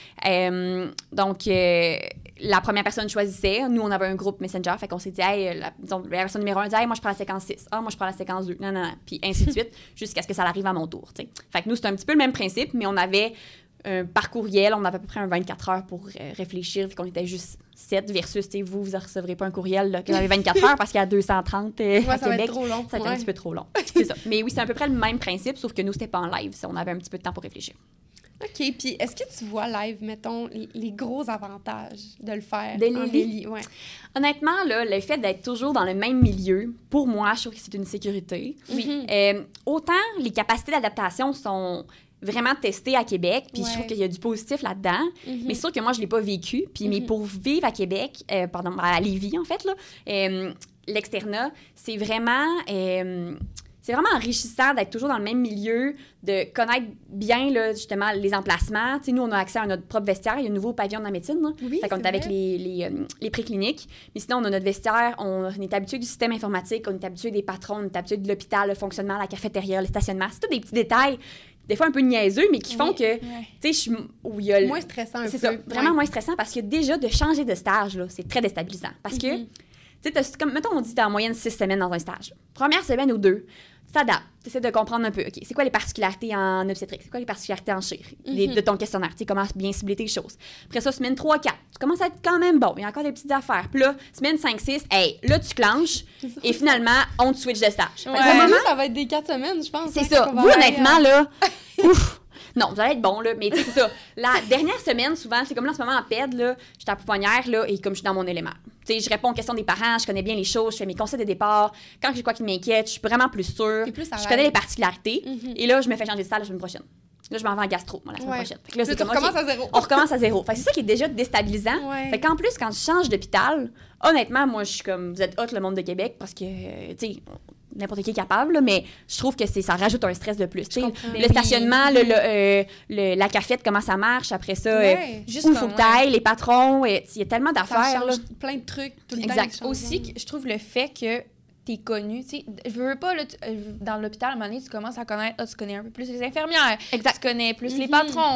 Euh, donc, euh, la première personne choisissait. Nous, on avait un groupe Messenger. Fait qu'on s'est dit, hey, la, disons, la personne numéro un dit, hey, moi, je prends la séquence six. Ah, moi, je prends la séquence deux. Non, non, non. Puis ainsi de suite, jusqu'à ce que ça arrive à mon tour. T'sais. Fait que nous, c'était un petit peu le même principe, mais on avait un par courriel, on avait à peu près un vingt-quatre heures pour euh, réfléchir, vu qu'on était juste sept versus, vous, vous ne recevrez pas un courriel là, que vous avez vingt-quatre heures parce qu'il y a deux cent trente euh, ouais, à ça Québec. Va être trop long. Ça va être ouais. un petit peu trop long. C'est ça. Mais oui, c'est à peu près le même principe, sauf que nous, c'était pas en live. On avait un petit peu de temps pour réfléchir. OK. Puis est-ce que tu vois live, mettons, les gros avantages de le faire de en Lélis? Ouais. Honnêtement, là, le fait d'être toujours dans le même milieu, pour moi, je trouve que c'est une sécurité. Oui. Mm-hmm. Euh, autant les capacités d'adaptation sont vraiment testées à Québec, puis ouais. je trouve qu'il y a du positif là-dedans, mm-hmm. mais c'est sûr que moi, je ne l'ai pas vécu. Puis, mm-hmm. mais pour vivre à Québec, euh, pardon, à Lévis, en fait, là, euh, l'externat, c'est vraiment... Euh, c'est vraiment enrichissant d'être toujours dans le même milieu, de connaître bien, là, justement, les emplacements. Tu sais, nous, on a accès à notre propre vestiaire. Il y a un nouveau pavillon de la médecine. Là. Oui, fait qu'on est avec les, les, euh, les précliniques. Mais sinon, on a notre vestiaire. On est habitué du système informatique. On est habitué des patrons. On est habitué de l'hôpital, le fonctionnement, la cafétéria, le stationnement. C'est tous des petits détails, des fois un peu niaiseux, mais qui font oui, que, ouais. tu sais, où il y a... Moins stressant un c'est peu. C'est ça, vraiment ouais. moins stressant parce que déjà, de changer de stage, là, c'est très déstabilisant. Parce mm-hmm. que, tu sais, comme, mettons, on dit que t'es en moyenne six semaines dans un stage. Première semaine ou deux, tu t'adaptes, tu essaies de comprendre un peu, OK, c'est quoi les particularités en obstétrique, c'est quoi les particularités en chir, mm-hmm. de ton questionnaire, tu sais, comment bien cibler tes choses. Après ça, semaine trois quatre, tu commences à être quand même bon, il y a encore des petites affaires. Puis là, semaine cinq six, hey, là, tu clenches et finalement, on te switch de stage. Ouais. Ouais. Moment, ça va être des quatre semaines, je pense. C'est hein, ça. Vous, honnêtement, là, ouf! Non, vous allez être bon, là, mais tu sais, c'est ça. La dernière semaine, souvent, c'est comme là, en ce moment, en P E D, là, je suis à pouponnière, là, et comme je suis dans mon élément. Tu sais, je réponds aux questions des parents, je connais bien les choses, je fais mes conseils de départ. Quand j'ai quoi qui m'inquiète, je suis vraiment plus sûre. Plus je connais les particularités. Mm-hmm. Et là, je me fais changer de salle la semaine prochaine. Là, je m'en vais en gastro, moi, la semaine ouais. prochaine. Fait que là, c'est comme, on recommence okay, à zéro. On recommence à zéro. Fait que c'est ça qui est déjà déstabilisant. Ouais. Fait qu'en plus, quand tu changes d'hôpital, honnêtement, moi, je suis comme, vous êtes hot, le monde de Québec, parce que, tu sais, n'importe qui est capable, là, mais je trouve que c'est, ça rajoute un stress de plus. Le stationnement, le, le, euh, le, la cafette, comment ça marche, après ça, ouais, euh, juste où il faut que t'ailles, les patrons, il y a tellement d'affaires. Ça change plein de trucs tout le exact. temps. Aussi, je trouve le fait que t'es connu, tu sais, je veux pas, là, tu, dans l'hôpital, à un moment donné, tu commences à connaître, ah, tu connais un peu plus les infirmières, exact. tu connais plus mm-hmm. les patrons, tu sais,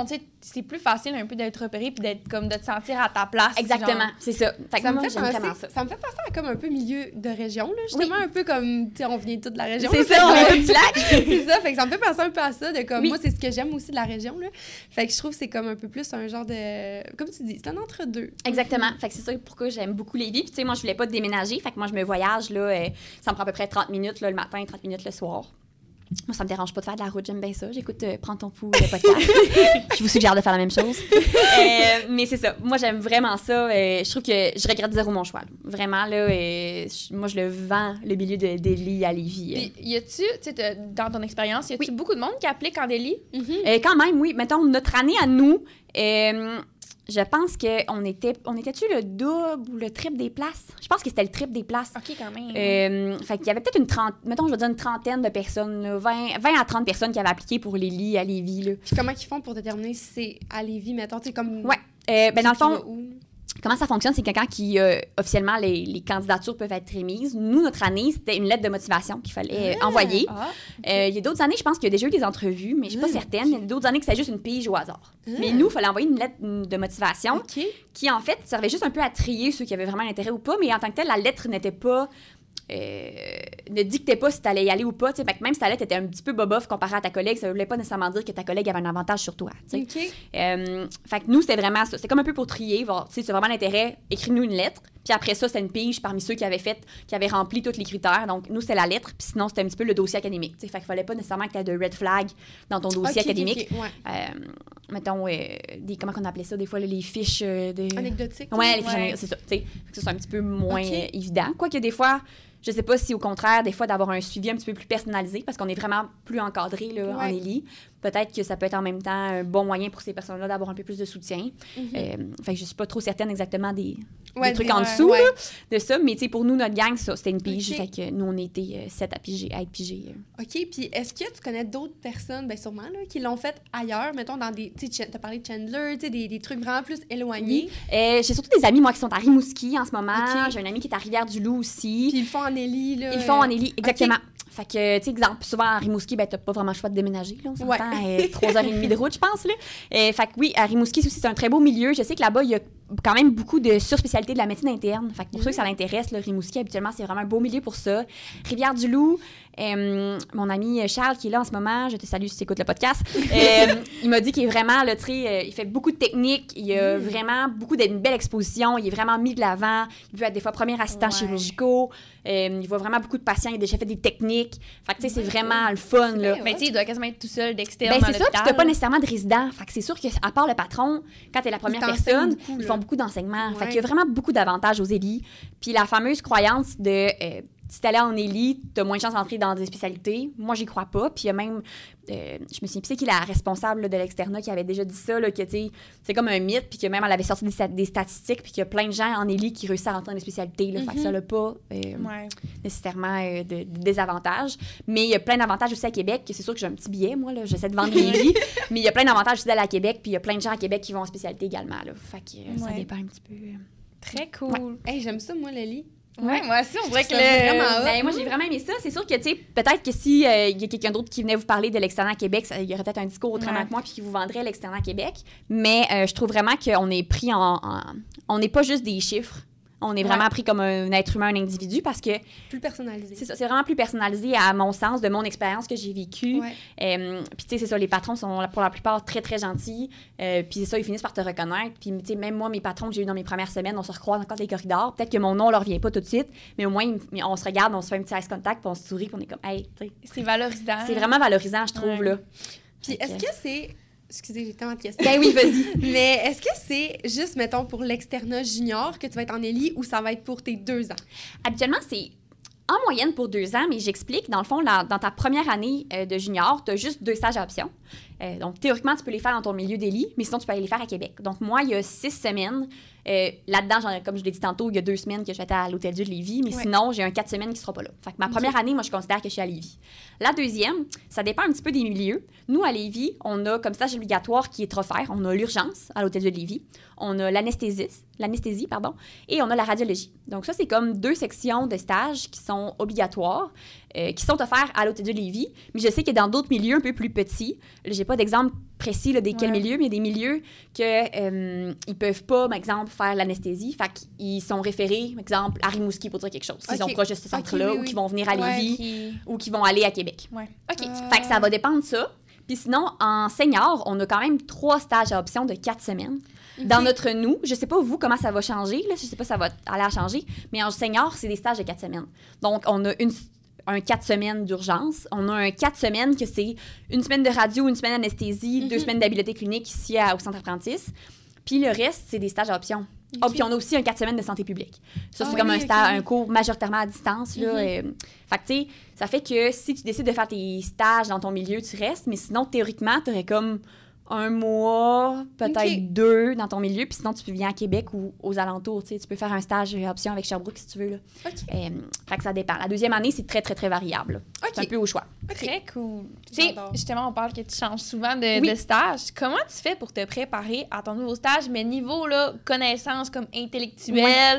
c'est plus facile un peu d'être repéré puis d'être comme de te sentir à ta place. Exactement, genre. c'est ça. Fait que Ça me, moi, fait j'aime penser, vraiment ça. ça me fait penser à comme un peu milieu de région, là, justement, un peu comme, tu sais, on vient tous de la région. C'est là, ça, on fait est que- tous du lac. C'est ça, fait que ça me fait penser un peu à ça, de comme, Oui. moi, c'est ce que j'aime aussi de la région, là. Fait que je trouve que c'est comme un peu plus un genre de, comme tu dis, c'est un entre-deux. Exactement. Fait que c'est ça pourquoi j'aime beaucoup Lévis. Puis tu sais, moi, je voulais pas déménager. Fait que moi, je me voyage, là, euh, ça me prend à peu près trente minutes là, le matin, trente minutes le soir. Moi, ça me dérange pas de faire de la route, j'aime bien ça. J'écoute euh, Prends ton pouls, le podcast. Je vous suggère de faire la même chose. Euh, mais c'est ça. Moi, j'aime vraiment ça. Euh, je trouve que je regrette zéro mon choix. Là. Vraiment, là, euh, je- moi, je le vends, le milieu de d'Élie à Lévis. euh. Puis, y a-tu, tu sais, t'as- dans ton expérience, y a-tu Oui. beaucoup de monde qui applique en délit? Euh, quand même, oui. Mettons, notre année à nous, euh, je pense qu'on était... On était-tu le double ou le triple des places? Je pense que c'était le triple des places. OK, quand même. Euh, fait qu'il y avait peut-être une trentaine, mettons, je veux dire une trentaine de personnes, là, vingt, vingt à trente personnes qui avaient appliqué pour les lits à Lévis. Là. Puis comment ils font pour déterminer si c'est à Lévis, mettons, tu sais, comme... Ouais. Euh, ben, dans le qui va fond, où? comment ça fonctionne, c'est que quand qui, euh, officiellement les, les candidatures peuvent être remises. Nous, notre année, c'était une lettre de motivation qu'il fallait euh, envoyer. Ah, Euh, Il y a d'autres années, je pense qu'il y a déjà eu des entrevues, mais je suis pas Mm. certaine. Il y a d'autres années que c'était juste une pige au hasard. Mm. Mais nous, il fallait envoyer une lettre de motivation OK. qui, en fait, servait juste un peu à trier ceux qui avaient vraiment l'intérêt ou pas, mais en tant que tel, la lettre n'était pas... euh, ne dictait pas si tu allais y aller ou pas. Fait que même si ta lettre était un petit peu bobof comparé à ta collègue, ça ne voulait pas nécessairement dire que ta collègue avait un avantage sur toi. t'sais. OK. Euh, fait que nous, c'était vraiment ça. C'est comme un peu pour trier, voir, tu sais, c'est vraiment l'intérêt, écris-nous une lettre. Puis après ça, c'était une pige parmi ceux qui avaient fait, qui avaient rempli tous les critères. Donc, nous, c'était la lettre. Puis sinon, c'était un petit peu le dossier académique. T'sais. Fait qu'il fallait pas nécessairement que tu aies de red flag dans ton dossier OK, OK, académique. OK, ouais. Euh, mettons, euh, des, comment on appelait ça, des fois, là, les fiches euh, de... Anecdotique. Ouais, les fiches Ouais. anecdotiques, c'est ça. Fait que ça, c'est un petit peu moins OK. euh, évident. Quoique des fois, je sais pas si au contraire, des fois, d'avoir un suivi un petit peu plus personnalisé, parce qu'on est vraiment plus encadré là, en Ouais. Élie. Peut-être que ça peut être en même temps un bon moyen pour ces personnes-là d'avoir un peu plus de soutien. Mhm. Euh, fait que je suis pas trop certaine exactement des, Ouais, des trucs des- en ouais, dessous ouais. là, de ça. Mais tu sais, pour nous, notre gang, ça, c'était une pige. OK. Fait que nous, on était euh, sept à piger, à être pigés. euh. OK, puis est-ce que tu connais d'autres personnes, bien sûrement, là, qui l'ont fait ailleurs, mettons, dans des... Tu sais, tu as parlé de Chandler, tu sais, des, des trucs vraiment plus éloignés. Euh, j'ai surtout des amis, moi, qui sont à Rimouski en ce moment. OK. J'ai un ami qui est à Rivière-du-Loup aussi. Puis ils le font en Élie, là. Ils le font en Élie, exactement. Fait que, tu sais, exemple, souvent à Rimouski, ben, t'as pas vraiment le choix de déménager, là. On s'entend, Ouais. euh, trois heures et demie de route, je pense, là. Euh, fait que oui, à Rimouski, c'est aussi c'est un très beau milieu. Je sais que là-bas, il y a quand même beaucoup de surspécialités de la médecine interne. Fait que pour ceux que ça l'intéresse, là, Rimouski, habituellement, c'est vraiment un beau milieu pour ça. Rivière-du-Loup, euh, mon ami Charles, qui est là en ce moment, je te salue si tu écoutes le podcast, euh, il m'a dit qu'il est vraiment, là, tu sais, euh, il fait beaucoup de techniques, il a vraiment beaucoup d'une belle exposition, il est vraiment mis de l'avant, il veut être des fois premier assistant Ouais. chirurgicaux, euh, il voit vraiment beaucoup de patients, il a déjà fait des techniques. Fait que, tu sais, c'est vraiment le fun, là. bien, Mais tu sais, il doit quasiment être tout seul d'externe Ben, dans c'est ça, puis l'hôpital. t'as pas nécessairement de résident. Fait que c'est sûr qu'à part le patron, quand t'es la première t'enseignent personne, beaucoup, ils là. font beaucoup d'enseignements. Fait Ouais. qu'il y a vraiment beaucoup d'avantages aux Élis. Puis la fameuse croyance de euh, si t'allais en Élie, t'as moins de chances d'entrer dans des spécialités. Moi, j'y crois pas. Puis il y a même, euh, je me souviens plus c'est qui la responsable là, de l'externat qui avait déjà dit ça, là, que tu sais, c'est comme un mythe, puis que même elle avait sorti des, stat- des statistiques, puis qu'il y a plein de gens en Élie qui réussissent à rentrer dans des spécialités. Là. Fait que ça n'a pas euh, Ouais. nécessairement euh, de, de désavantages. Mais il y a plein d'avantages aussi à Québec. C'est sûr que j'ai un petit billet, moi, là, j'essaie de vendre les vies. Mais il y a plein d'avantages aussi d'aller à Québec, puis il y a plein de gens à Québec qui vont en spécialité également. Là. Fait que euh, ça Ouais. dépend un petit peu. euh. Très cool. Hey, j'aime ça, moi, Lily. Ouais, moi aussi, on dirait que Ça fait le... vraiment hot. Ben, moi, j'ai vraiment aimé ça. C'est sûr que, tu sais, peut-être que si euh, il y a quelqu'un d'autre qui venait vous parler de l'externat à Québec, ça- il y aurait peut-être un discours autrement Ouais. que moi, puis qui vous vendrait l'externat à Québec. Mais euh, je trouve vraiment qu'on est pris en, en- On n'est pas juste des chiffres. On est vraiment Ouais. pris comme un être humain, un individu, parce que Plus personnalisé. c'est ça, c'est vraiment plus personnalisé à mon sens, de mon expérience que j'ai vécue. Ouais. Euh, puis, tu sais, c'est ça, les patrons sont pour la plupart très, très gentils. Euh, puis, c'est ça, ils finissent par te reconnaître. Puis, tu sais, même moi, mes patrons que j'ai eu dans mes premières semaines, on se recroise encore dans les corridors. Peut-être que mon nom leur vient pas tout de suite, mais au moins, ils me- on se regarde, on se fait un petit eye contact, puis on se sourit, puis on est comme, hey, tu sais. C'est valorisant. C'est vraiment valorisant, je trouve, Ouais. là. Puis Fait est-ce que c'est... Excusez, j'ai tellement de questions. Ben oui, vas-y. Mais est-ce que c'est juste, mettons, pour l'externat junior que tu vas être en Élie ou ça va être pour tes deux ans? Habituellement, c'est en moyenne pour deux ans, mais j'explique. Dans le fond, la- dans ta première année euh, de junior, tu as juste deux stages à option. Euh, donc, théoriquement, tu peux les faire dans ton milieu d'Élie, mais sinon, tu peux aller les faire à Québec. Donc, moi, il y a six semaines. Euh, là-dedans, j'en ai- comme je l'ai dit tantôt, il y a deux semaines que j'étais à l'Hôtel-Dieu de Lévis, mais Ouais. sinon, j'ai un quatre semaines qui ne sera pas là. Fait que ma Ok. première année, moi, je considère que je suis à Lévis. La deuxième, ça dépend un petit peu des milieux. Nous, à Lévis, on a comme stage obligatoire qui est offert. On a l'urgence à l'Hôtel-Dieu de Lévis. On a l'anesthésie, l'anesthésie, pardon, et on a la radiologie. Donc ça, c'est comme deux sections de stages qui sont obligatoires, euh, qui sont offerts à l'Hôtel-Dieu de Lévis. Mais je sais que dans d'autres milieux un peu plus petits, j'ai pas d'exemple précis là, des quels Ouais. milieux, mais il y a des milieux que euh, ils peuvent pas, par exemple, faire l'anesthésie. Fait qu'ils sont référés, par exemple, à Rimouski pour dire quelque chose. S'ils Ok. sont proches de ce centre-là, Ok, oui, ou oui. qu'ils vont venir à Ouais, Lévis, qui- ou qu'ils vont aller à Québec. Ouais. OK. Ah. Fait que ça va dépendre de ça. Puis sinon, en senior, on a quand même trois stages à option de quatre semaines. Dans notre nous, je sais pas vous comment ça va changer, là, je sais pas si ça va aller à changer, mais en senior, c'est des stages de quatre semaines. Donc, on a une, un quatre semaines d'urgence, on a un quatre semaines que c'est une semaine de radio, une semaine d'anesthésie, Mhm. deux semaines d'habileté clinique ici à- au centre apprentice. Puis le reste, c'est des stages à option. Oh, puis on a aussi un quatre semaines de santé publique. Ça, c'est Ah comme oui, un, ok, stage, oui. un cours majoritairement à distance. Là, Mhm. euh, fait que, tu sais, ça fait que si tu décides de faire tes stages dans ton milieu, tu restes, mais sinon, théoriquement, tu aurais comme un mois, peut-être Ok. deux dans ton milieu, puis sinon, tu viens à Québec ou aux alentours. Tu sais, tu peux faire un stage à option avec Sherbrooke si tu veux. Là. OK. Euh, fait que ça dépend. La deuxième année, c'est très, très, très variable. là. C'est un OK. peu au choix. Très cool. Tu sais, J'adore. justement, on parle que tu changes souvent de, Oui. de stage. Comment tu fais pour te préparer à ton nouveau stage, mais niveau là, connaissance comme intellectuelle,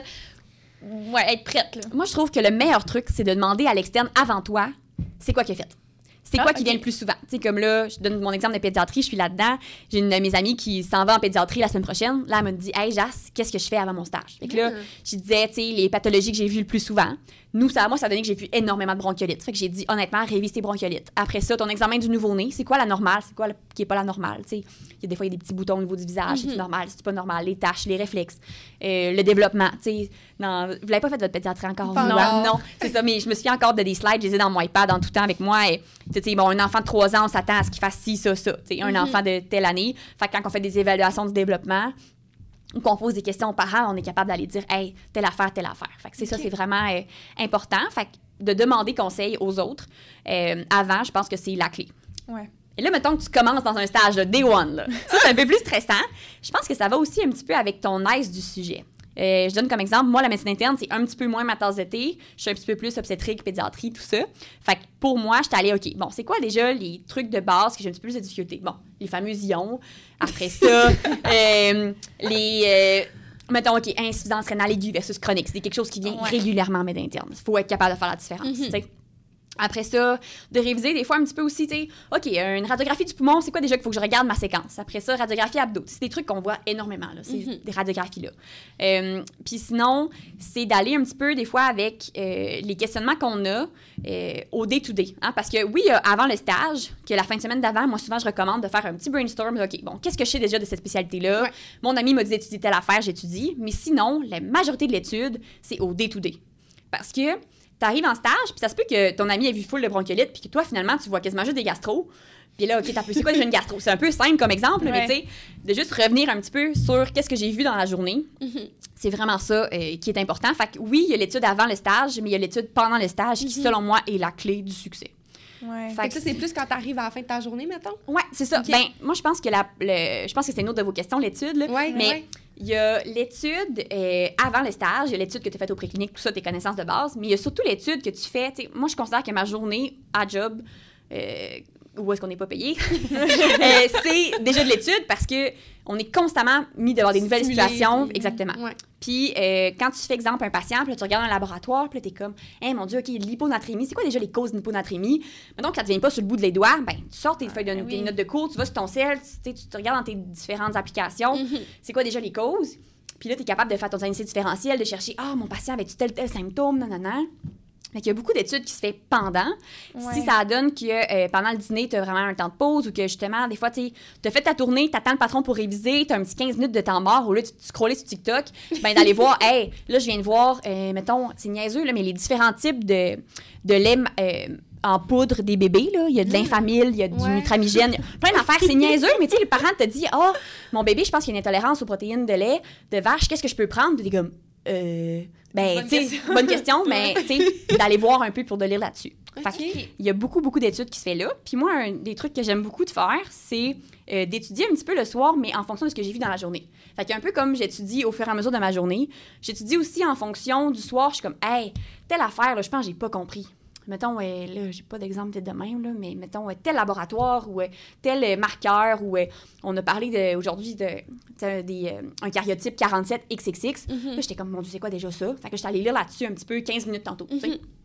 ouais, être prête, là? Moi, je trouve que le meilleur truc, c'est de demander à l'externe avant toi, c'est quoi qu'il a fait. C'est Ah, quoi qui ok. vient le plus souvent? Tu sais, comme là, je donne mon exemple de pédiatrie, je suis là-dedans. J'ai une de mes amies qui s'en va en pédiatrie la semaine prochaine. Là, elle me dit, hey, Jas, qu'est-ce que je fais avant mon stage? Fait que là, Mm. je disais, tu sais, les pathologies que j'ai vues le plus souvent. Nous, ça, moi, ça a donné que j'ai vu énormément de bronchiolite. Fait que j'ai dit, honnêtement, révise tes bronchiolites. Après ça, ton examen du nouveau-né, c'est quoi la normale? C'est quoi la- qui est pas la normale? Tu sais, il y a des fois, il y a des petits boutons au niveau du visage. Mhm. C'est normal, c'est pas normal. Les taches, les réflexes, euh, le développement. Tu sais, non, vous l'avez pas fait votre pédiatrie encore? Pas vous, encore. hein? Non, c'est ça. Mais je me souviens encore de des slides, je les ai dans mon iPad en tout temps avec moi. Et, tu sais, bon, un enfant de trois ans, on s'attend à ce qu'il fasse ci, ça, ça. Tu sais, un Mhm. enfant de telle année. Fait que quand on fait des évaluations du développement, ou qu'on pose des questions aux parents, on est capable d'aller dire, hey, telle affaire, telle affaire. Fait que c'est ça, Ok. c'est vraiment euh, important. Fait que de demander conseil aux autres euh, avant, je pense que c'est la clé. Ouais. Et là, mettons que tu commences dans un stage de day one. Là. Ça, c'est un peu plus stressant. Je pense que ça va aussi un petit peu avec ton aise du sujet. Euh, je donne comme exemple, moi, la médecine interne, c'est un petit peu moins ma tasse de thé. Je suis un petit peu plus obstétrique, pédiatrie, tout ça. Fait que pour moi, je suis allée, OK, bon, c'est quoi déjà les trucs de base que j'ai un petit peu plus de difficulté? Bon, les fameux ions. Après ça, euh, les... euh, mettons, OK, insuffisance rénale aiguë versus chronique. C'est quelque chose qui vient Ouais. régulièrement en médecine interne. Il faut être capable de faire la différence, Mhm. tu sais. Après ça, de réviser des fois un petit peu aussi, tu sais, OK, une radiographie du poumon, c'est quoi déjà qu'il faut que je regarde ma séquence? Après ça, radiographie abdos. C'est des trucs qu'on voit énormément, là, ces Mhm. des radiographies-là. Euh, Puis sinon, c'est d'aller un petit peu, des fois, avec euh, les questionnements qu'on a euh, au day-to-day. Hein? Parce que oui, euh, avant le stage, que la fin de semaine d'avant, moi, souvent, je recommande de faire un petit brainstorm. OK, bon, qu'est-ce que je sais déjà de cette spécialité-là? Ouais. Mon ami m'a dit d'étudier telle affaire, j'étudie. Mais sinon, la majorité de l'étude, c'est au day-to-day. Parce que t'arrives en stage, puis ça se peut que ton ami ait vu full de bronchiolite, puis que toi, finalement, tu vois quasiment juste des gastro. Puis là, OK, t'as c'est quoi déjà une gastro? C'est un peu simple comme exemple, Ouais. mais tu sais, de juste revenir un petit peu sur qu'est-ce que j'ai vu dans la journée. Mhm. C'est vraiment ça euh, qui est important. Fait que oui, il y a l'étude avant le stage, mais il y a l'étude pendant le stage qui, Mhm. selon moi, est la clé du succès. Ouais. Fait que ça, c'est plus quand t'arrives à la fin de ta journée, mettons? Ouais, c'est ça. Ok. Ben, moi, je pense que la, le- je pense que c'est une autre de vos questions, l'étude. là. Ouais, Mais ouais. il y a l'étude euh, avant le stage, il y a l'étude que tu as faite au préclinique, tout ça, tes connaissances de base, mais il y a surtout l'étude que tu fais. T'sais, moi, je considère que ma journée à job, euh, où est-ce qu'on n'est pas payé, euh, c'est déjà de l'étude parce que on est constamment mis devant des nouvelles Stimulé, situations. puis- Exactement. Ouais. Puis euh, quand tu fais exemple un patient, puis là, tu regardes un laboratoire, puis là, t'es comme, hey, mon Dieu, OK, l'hyponatrémie, c'est quoi déjà les causes de l'hyponatrémie? Mettons que ça ne te vient pas sur le bout de les doigts, ben, tu sors tes feuilles de oui. tes notes de cours, tu vas sur ton cell, tu, sais, tu te regardes dans tes différentes applications, Mhm. c'est quoi déjà les causes? Puis là, tu es capable de faire ton diagnostic différentiel, de chercher, ah, mon patient avait-tu tel, tel symptôme, non, non, non. Fait qu'il y a beaucoup d'études qui se fait pendant. Ouais. Si ça donne que euh, pendant le dîner, tu as vraiment un temps de pause ou que justement, des fois, tu as fait ta tournée, tu attends le patron pour réviser, tu as un petit quinze minutes de temps mort, au lieu de scroller sur TikTok, ben d'aller voir, hey, là, je viens de voir, euh, mettons, c'est niaiseux, là, mais les différents types de, de lait euh, en poudre des bébés, là. Il y a de l'infamil, il y a du Ouais. nutramigène, il y a plein d'affaires. C'est niaiseux, mais tu sais, le parent te dit, ah, oh, mon bébé, je pense qu'il y a une intolérance aux protéines de lait de vache, qu'est-ce que je peux prendre? Puis t'es comme, euh. Ben, Bonne tu sais, question. bonne question, mais tu sais, d'aller voir un peu pour de lire là-dessus. Fait OK. que, il y a beaucoup, beaucoup d'études qui se fait là. Puis moi, un des trucs que j'aime beaucoup de faire, c'est euh, d'étudier un petit peu le soir, mais en fonction de ce que j'ai vu dans la journée. Fait qu'un peu comme j'étudie au fur et à mesure de ma journée, j'étudie aussi en fonction du soir. Je suis comme, hey, telle affaire, là, je pense que j'ai pas compris. Mettons, euh, là, j'ai pas d'exemple peut-être de même, là, mais mettons, euh, tel laboratoire ou euh, tel euh, marqueur, ou euh, on a parlé de, aujourd'hui de, de, des, euh, un karyotype quarante-sept X X X. Mhm. Là, j'étais comme, mon Dieu, c'est quoi déjà ça? Fait que j'étais allée lire là-dessus un petit peu quinze minutes tantôt. tu sais. Mhm.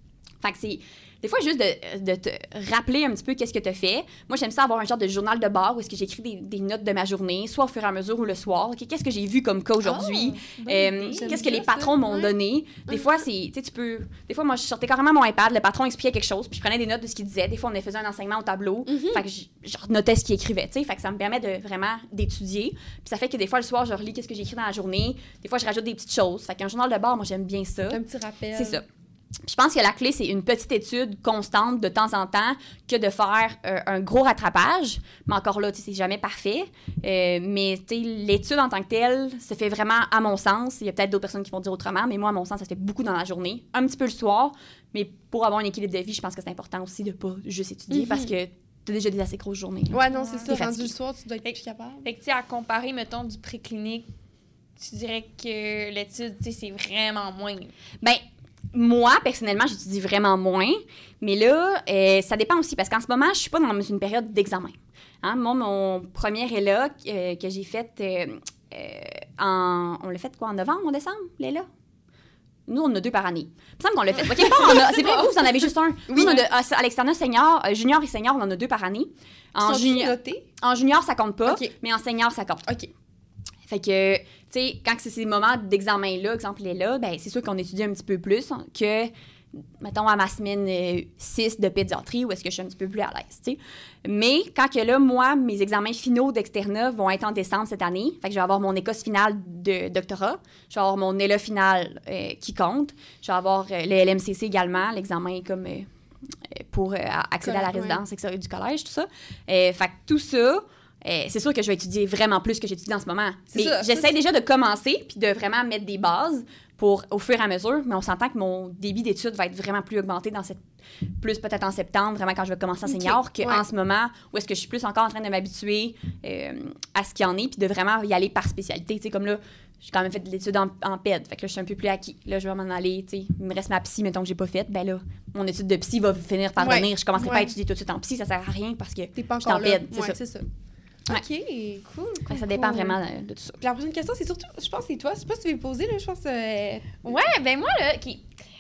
Fait que c'est des fois juste de, de te rappeler un petit peu qu'est-ce que tu as fait. Moi, j'aime ça avoir un genre de journal de bord où est-ce que j'écris des, des notes de ma journée, soit au fur et à mesure ou le soir. Okay, qu'est-ce que j'ai vu comme cas aujourd'hui? Oh, euh, qu'est-ce que les patrons m'ont ouais. donné? Des fois, c'est, tu sais, tu peux... Des fois, moi, je sortais carrément mon iPad, le patron expliquait quelque chose, puis je prenais des notes de ce qu'il disait. Des fois, on faisait un enseignement au tableau. Mm-hmm. Fait que je, je notais ce qu'il écrivait, tu sais. Fait que ça me permet de vraiment d'étudier. Puis ça fait que des fois, le soir, je relis qu'est-ce que j'ai écrit dans la journée. Des fois, je rajoute des petites choses. Fait qu'un journal de bord, moi, j'aime bien ça. Un petit rappel. C'est ça. Puis je pense que la clé, c'est une petite étude constante de temps en temps que de faire euh, un gros rattrapage. Mais encore là, tu sais, c'est jamais parfait. Euh, mais tu sais, l'étude en tant que telle se fait vraiment, à mon sens, il y a peut-être d'autres personnes qui vont dire autrement, mais moi, à mon sens, ça se fait beaucoup dans la journée, un petit peu le soir. Mais pour avoir un équilibre de vie, je pense que c'est important aussi de pas juste étudier mm-hmm. parce que t'as déjà des assez grosses journées. Ouais, non, c'est ça. Rendu le soir, tu dois être plus capable. Fait que, tu sais, à comparer, mettons, du préclinique, tu dirais que l'étude, tu sais, c'est vraiment moins. Ben, moi, personnellement, j'étudie vraiment moins, mais là, euh, ça dépend aussi, parce qu'en ce moment, je suis pas dans une période d'examen. Hein? Moi, mon premier E L A euh, que j'ai fait euh, euh, en... On l'a fait quoi, en novembre, en décembre, l'E L A? Nous, on en a deux par année. Il me semble qu'on l'a fait. Okay, bon, a... C'est vrai, vous, vous en avez juste un. Oui, nous, on a de... à l'externat senior, euh, junior et senior, on en a deux par année. En, juni... notés? En junior, ça compte pas, okay. mais en senior, ça compte. OK. Fait que, tu sais, quand c'est ces moments d'examen-là, exemple, est là, ben c'est sûr qu'on étudie un petit peu plus que, mettons, à ma semaine euh, six de pédiatrie, où est-ce que je suis un petit peu plus à l'aise, tu sais. Mais quand que là, moi, mes examens finaux d'externat vont être en décembre cette année, fait que je vais avoir mon écosse finale de doctorat, je vais avoir mon E L A final euh, qui compte, je vais avoir euh, le L M C C également, l'examen comme euh, pour euh, accéder à la résidence ouais. du collège, tout ça. Euh, fait que tout ça... Euh, c'est sûr que je vais étudier vraiment plus que j'étudie en ce moment. Mais j'essaie déjà de commencer puis de vraiment mettre des bases pour, au fur et à mesure, mais on s'entend que mon débit d'études va être vraiment plus augmenté dans cette... plus peut-être en septembre, vraiment quand je vais commencer en senior, okay. qu'en ouais. ce moment, où est-ce que je suis plus encore en train de m'habituer euh, à ce qu'il y en est puis de vraiment y aller par spécialité. Tu sais, comme là, j'ai quand même fait de l'étude en, en péd, fait que là, je suis un peu plus acquis. Là, je vais m'en aller, tu sais, il me reste ma psy, mettons que j'ai pas faite, ben là, mon étude de psy va finir par ouais. venir. Je commencerai ouais. pas à étudier tout de suite en psy, ça sert à rien parce que t'es pas encore je suis en péd, c'est ouais, ça. c'est ça. Ouais. OK, cool, cool. Ça dépend cool. vraiment de, de tout ça. Puis la prochaine question, c'est surtout, je pense que c'est toi. Je sais pas si tu veux poser, là, je pense... Euh... Ouais, ben moi, là, OK.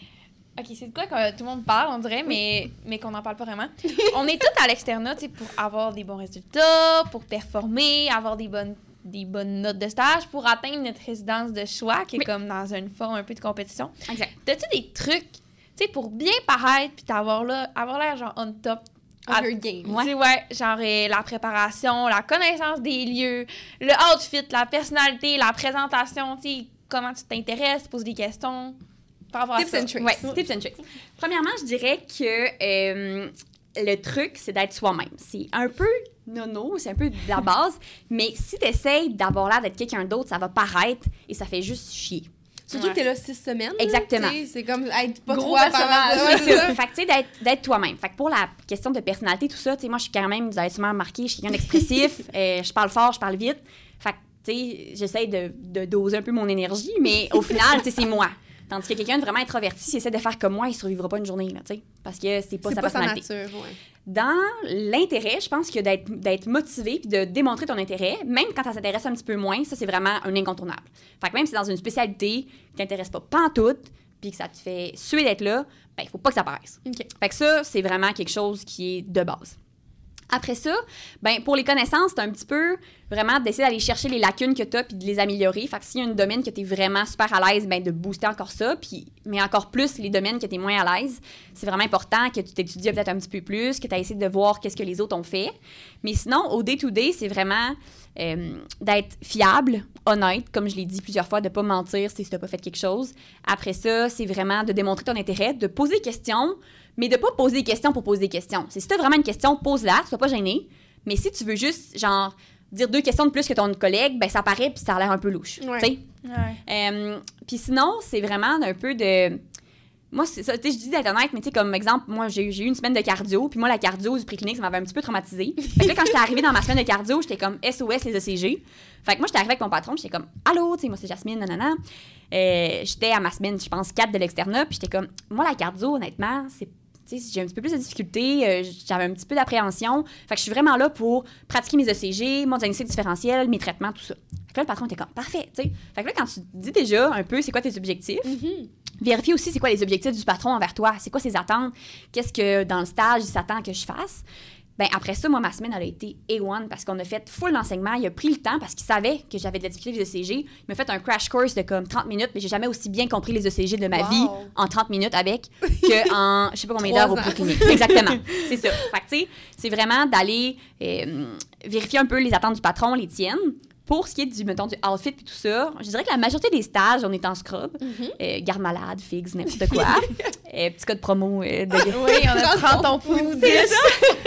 OK, c'est de quoi que tout le monde parle, on dirait, mais, mais qu'on n'en parle pas vraiment. On est tous à l'externat, tu sais, pour avoir des bons résultats, pour performer, avoir des bonnes, des bonnes notes de stage, pour atteindre notre résidence de choix, qui est oui. comme dans une forme un peu de compétition. Exact. T'as-tu des trucs, tu sais, pour bien paraître, puis t'avoir là, avoir l'air genre on top, of your game. Ouais. ouais, genre euh, la préparation, la connaissance des lieux, le outfit, la personnalité, la présentation, tu sais, comment tu t'intéresses, tu poses des questions. Par rapport tips à ça. and tricks. Ouais, tips and tricks. Premièrement, je dirais que euh, le truc, c'est d'être soi-même. C'est un peu nono, c'est un peu de la base, mais si tu essaies d'avoir l'air d'être quelqu'un d'autre, ça va paraître et ça fait juste chier. Surtout ouais. que t'es là six semaines. Exactement. C'est comme être pas gros toi personnage. Ouais, c'est ça. Fait que, tu sais, d'être, d'être toi-même. Fait que pour la question de personnalité, tout ça, tu sais, moi, je suis quand même, vous avez sûrement remarqué, je suis quelqu'un d'expressif, euh, je parle fort, je parle vite. Fait que, tu sais, j'essaie de, de doser un peu mon énergie, mais au final, tu sais, c'est moi. Tandis que quelqu'un de vraiment introverti, s'il essaie de faire comme moi, il survivra pas une journée, là, tu sais, parce que c'est pas c'est sa pas personnalité. Sa nature, ouais. Dans l'intérêt, je pense que d'être, d'être motivé puis de démontrer ton intérêt, même quand ça s'intéresse un petit peu moins, ça, c'est vraiment un incontournable. Fait que même si c'est dans une spécialité qui t'intéresse pas pantoute puis que ça te fait suer d'être là, ben il faut pas que ça paraisse. Okay. Fait que ça, c'est vraiment quelque chose qui est de base. Après ça, ben pour les connaissances, c'est un petit peu vraiment d'essayer d'aller chercher les lacunes que tu as puis de les améliorer. Fait que s'il y a un domaine que tu es vraiment super à l'aise, ben de booster encore ça, puis mais encore plus les domaines que tu es moins à l'aise. C'est vraiment important que tu t'étudies peut-être un petit peu plus, que tu as essayé de voir qu'est-ce que les autres ont fait. Mais sinon, au day-to-day, c'est vraiment euh, d'être fiable, honnête, comme je l'ai dit plusieurs fois, de pas mentir si tu n'as pas fait quelque chose. Après ça, c'est vraiment de démontrer ton intérêt, de poser des questions, mais de pas poser des questions pour poser des questions. C'est si tu as vraiment une question, pose-la, sois pas gêné. Mais si tu veux juste, genre, dire deux questions de plus que ton collègue, ben ça paraît puis ça a l'air un peu louche. Ouais. Tu sais? Ouais. Euh, puis sinon, c'est vraiment un peu de... Moi, c'est ça, tu sais, je dis d'être honnête, mais tu sais, comme exemple, moi, j'ai, j'ai eu une semaine de cardio, puis moi, la cardio du préclinique, ça m'avait un petit peu traumatisée. Fait que là, quand j'étais arrivée dans ma semaine de cardio, j'étais comme S O S les E C G. Fait que moi, j'étais arrivée avec mon patron, j'étais comme « Allô, tu sais, moi, c'est Jasmine, nanana. Euh, » J'étais à ma semaine, je pense, quatre de l'externat, puis j'étais comme « Moi, la cardio, honnêtement, c'est... Tu sais, j'ai un petit peu plus de difficultés, euh, j'avais un petit peu d'appréhension. Fait que je suis vraiment là pour pratiquer mes E C G, mon diagnostic différentiel, mes traitements, tout ça. Fait que là, le patron était comme « Parfait, tu sais. » Fait que là, quand tu dis déjà un peu c'est quoi tes objectifs, Mm-hmm. Vérifie aussi c'est quoi les objectifs du patron envers toi, c'est quoi ses attentes, qu'est-ce que dans le stage il s'attend que je fasse. Ben après ça, moi, ma semaine, elle a été A un parce qu'on a fait full d'enseignement. Il a pris le temps parce qu'il savait que j'avais de la difficulté avec les E C G. Il m'a fait un crash course de comme trente minutes, mais j'ai jamais aussi bien compris les E C G de ma wow. vie en trente minutes avec que en je sais pas combien d'heures au préclinique. Exactement, c'est ça. Fait que tu sais, c'est vraiment d'aller euh, vérifier un peu les attentes du patron, les tiennes. Pour ce qui est du, mettons, du outfit et tout ça, je dirais que la majorité des stages, on est en scrub. Mm-hmm. Euh, garde malade, figs, n'importe quoi. euh, petit code promo. Euh, de... Oui, on a trente ton pouls. C'est ça.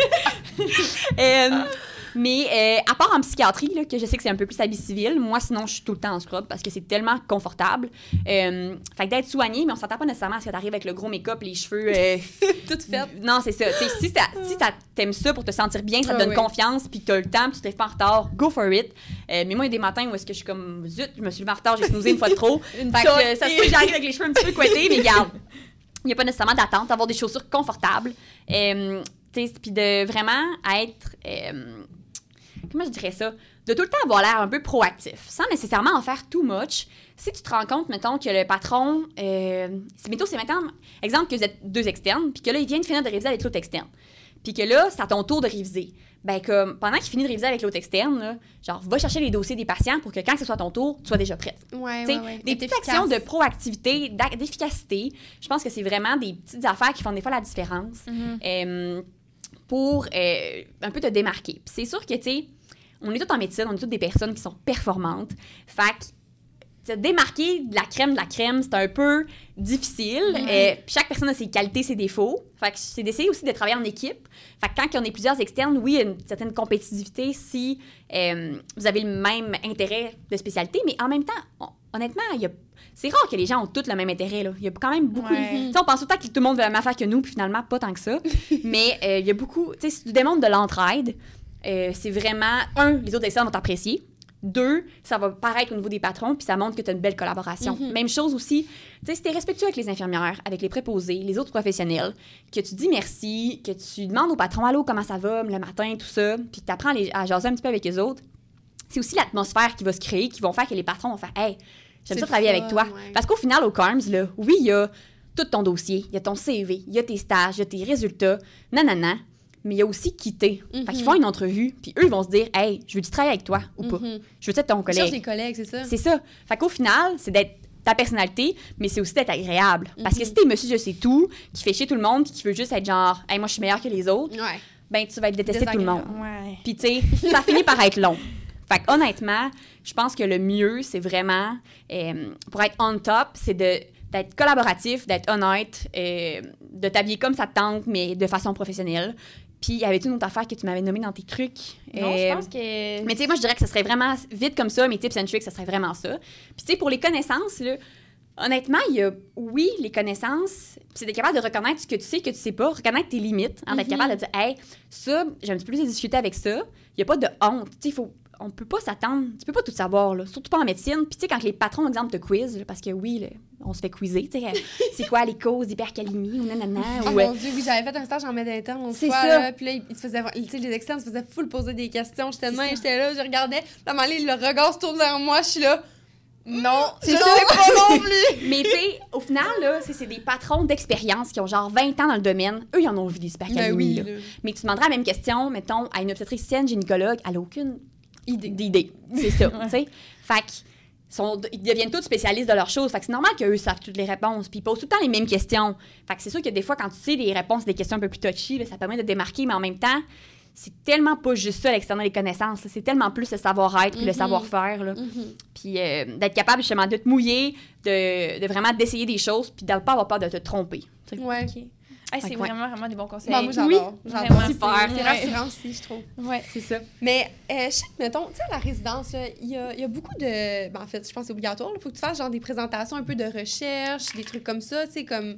euh, mais euh, à part en psychiatrie, là, que je sais que c'est un peu plus habit civil, moi, sinon, je suis tout le temps en scrub parce que c'est tellement confortable. Euh, fait que d'être soigné, mais on s'attend pas nécessairement à ce que t'arrives avec le gros make-up, les cheveux... Euh, tout fait. Non, c'est ça. T'sais, si ça, si ça t'aimes ça pour te sentir bien, ça te donne oh, oui. confiance, puis t'as le temps, puis tu te lèves pas en retard, go for it. Euh, mais moi, il y a des matins où est-ce que je suis comme, zut, je me suis levée en retard, j'ai snoozé une fois de trop. Fait que euh, ça se peut que j'arrive avec les cheveux un petit peu couettés, mais regarde, il n'y a pas nécessairement d'attente, d'avoir des chaussures confortables. Euh, puis de vraiment être... Euh, comment je dirais ça? De tout le temps avoir l'air un peu proactif, sans nécessairement en faire too much. Si tu te rends compte, mettons, que le patron... Euh, c'est, mettons, c'est maintenant... Exemple que vous êtes deux externes, puis que là, il vient de finir de réviser avec l'autre externe. Puis que là, c'est à ton tour de réviser. Ben comme, pendant qu'il finit de réviser avec l'autre externe, là, genre, va chercher les dossiers des patients pour que quand ce soit ton tour, tu sois déjà prête. Ouais, ouais, ouais. Des petites efficace. actions de proactivité, d'efficacité. Je pense que c'est vraiment des petites affaires qui font des fois la différence. Mm-hmm. Euh, pour euh, un peu te démarquer. Puis c'est sûr que, tu sais, on est tous en médecine, on est toutes des personnes qui sont performantes. Fait que se démarquer de la crème de la crème, c'est un peu difficile. Mm-hmm. Euh, puis chaque personne a ses qualités, ses défauts. Fait que c'est d'essayer aussi de travailler en équipe. Fait que quand on est plusieurs externes, oui, il y a une certaine compétitivité si euh, vous avez le même intérêt de spécialité, mais en même temps, on, honnêtement, il y a c'est rare que les gens ont tous le même intérêt, là. Il y a quand même beaucoup... Ouais. On pense tout le temps que tout le monde veut la même affaire que nous, puis finalement, pas tant que ça. Mais euh, il y a beaucoup... Tu sais, si tu démontres de l'entraide, euh, c'est vraiment... Un, les autres externes vont t'apprécier. Deux, ça va paraître au niveau des patrons, puis ça montre que tu as une belle collaboration. Mm-hmm. Même chose aussi, tu sais, si tu es respectueux avec les infirmières, avec les préposés, les autres professionnels, que tu dis merci, que tu demandes au patron « Allô, comment ça va? » le matin, tout ça, puis que tu apprends à jaser un petit peu avec les autres, c'est aussi l'atmosphère qui va se créer, qui vont faire que les patrons vont faire « Hey, j'aime ça travailler avec toi. Ouais. » Parce qu'au final, au Carms, là, oui, il y a tout ton dossier, il y a ton C V, il y a tes stages, il y a tes résultats, nanana, mais il y a aussi quitter. Mm-hmm. Fait qu'ils font une entrevue, puis eux, ils vont se dire « Hey, je veux-tu travailler avec toi ou pas? Mm-hmm. Je veux être ton collègue. » Tu cherches des collègues, c'est ça? C'est ça. Fait qu'au final, c'est d'être ta personnalité, mais c'est aussi d'être agréable. Mm-hmm. Parce que si t'es monsieur je sais tout, qui fait chier tout le monde, puis qui veut juste être genre « Hey, moi, je suis meilleure que les autres. Ouais. » Ben, tu vas être détesté de tout le monde. Ouais. Puis, tu sais, ça finit par être long. Fait que, honnêtement, je pense que le mieux, c'est vraiment, euh, pour être on top, c'est de, d'être collaboratif, d'être honnête, euh, de t'habiller comme ça te tente, mais de façon professionnelle. Puis, il y avait une autre affaire que tu m'avais nommée dans tes trucs. Non, euh, je pense que... Mais tu sais, moi, je dirais que ça serait vraiment vite comme ça, mes tips and tricks, ça serait vraiment ça. Puis, tu sais, pour les connaissances, là, honnêtement, il y a, oui, les connaissances, c'est d'être capable de reconnaître ce que tu sais, que tu sais pas, reconnaître tes limites, hein, mm-hmm. d'être capable de dire « Hey, ça, j'ai un petit peu plus de difficulté avec ça. » Il n'y a pas de honte. Tu sais, il faut... On peut pas s'attendre, tu peux pas tout savoir, là, surtout pas en médecine. Puis tu sais, quand les patrons, exemple, te quiz, là, parce que oui, là, on se fait quizer, tu sais, c'est quoi les causes d'hypercalémie ou nanana. Oh ou, mon Dieu, oui, j'avais fait un stage en med interne une c'est fois, ça. Là, puis là, ils se faisaient, tu sais, les externes se faisaient full poser des questions. J'étais demain, j'étais là, je regardais, là, le regard se tourne vers moi, je suis là. Non, c'est je ça. sais pas non plus. Mais tu sais, au final, là, c'est, c'est des patrons d'expérience qui ont genre vingt ans dans le domaine. Eux, ils en ont vu des hypercalémies. Ben oui, là. Là. Mais tu demanderas la même question, mettons, à une obstétricienne, gynécologue, elle n'a aucune idée. d'idée. C'est ça, tu sais. Fait que, ils deviennent tous spécialistes de leurs choses. Fait que c'est normal qu'eux savent toutes les réponses. Puis ils posent tout le temps les mêmes questions. Fait que c'est sûr que des fois, quand tu sais des réponses, des questions un peu plus touchy, là, ça permet de démarquer, mais en même temps, c'est tellement pas juste ça, l'external des connaissances. Là. C'est tellement plus le savoir-être puis mm-hmm. le savoir-faire. Là. Mm-hmm. Puis euh, d'être capable, justement, de te mouiller, de, de vraiment d'essayer des choses, puis de ne pas avoir peur de te tromper. T'sais. Ouais. Okay. Hey, c'est ouais. vraiment, vraiment des bons conseils. Bon, moi, j'adore. Oui, j'adore. Super. C'est rassurant aussi, je trouve. Ouais, c'est ça. Mais, euh, je sais que, mettons, tu sais, à la résidence, il y a, y a beaucoup de... Ben, en fait, je pense que c'est obligatoire. Il faut que tu fasses, genre, des présentations un peu de recherche, des trucs comme ça, tu sais, comme...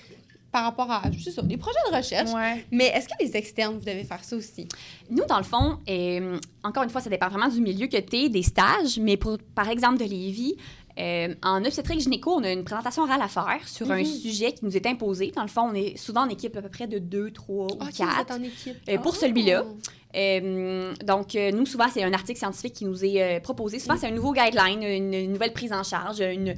par rapport à, je sais ça, des projets de recherche. Ouais. Mais est-ce que les externes, vous devez faire ça aussi? Nous, dans le fond, euh, encore une fois, ça dépend vraiment du milieu que tu es, des stages, mais pour, par exemple, de Lévis, euh, en obstétrique gynéco, on a une présentation orale à faire sur mm-hmm. un sujet qui nous est imposé. Dans le fond, on est souvent en équipe à peu près de deux, trois ou okay, quatre. Vous êtes en équipe. Euh, pour oh. celui-là. Euh, donc, euh, nous, souvent, c'est un article scientifique qui nous est euh, proposé. Souvent, mm. c'est un nouveau guideline, une, une nouvelle prise en charge, une...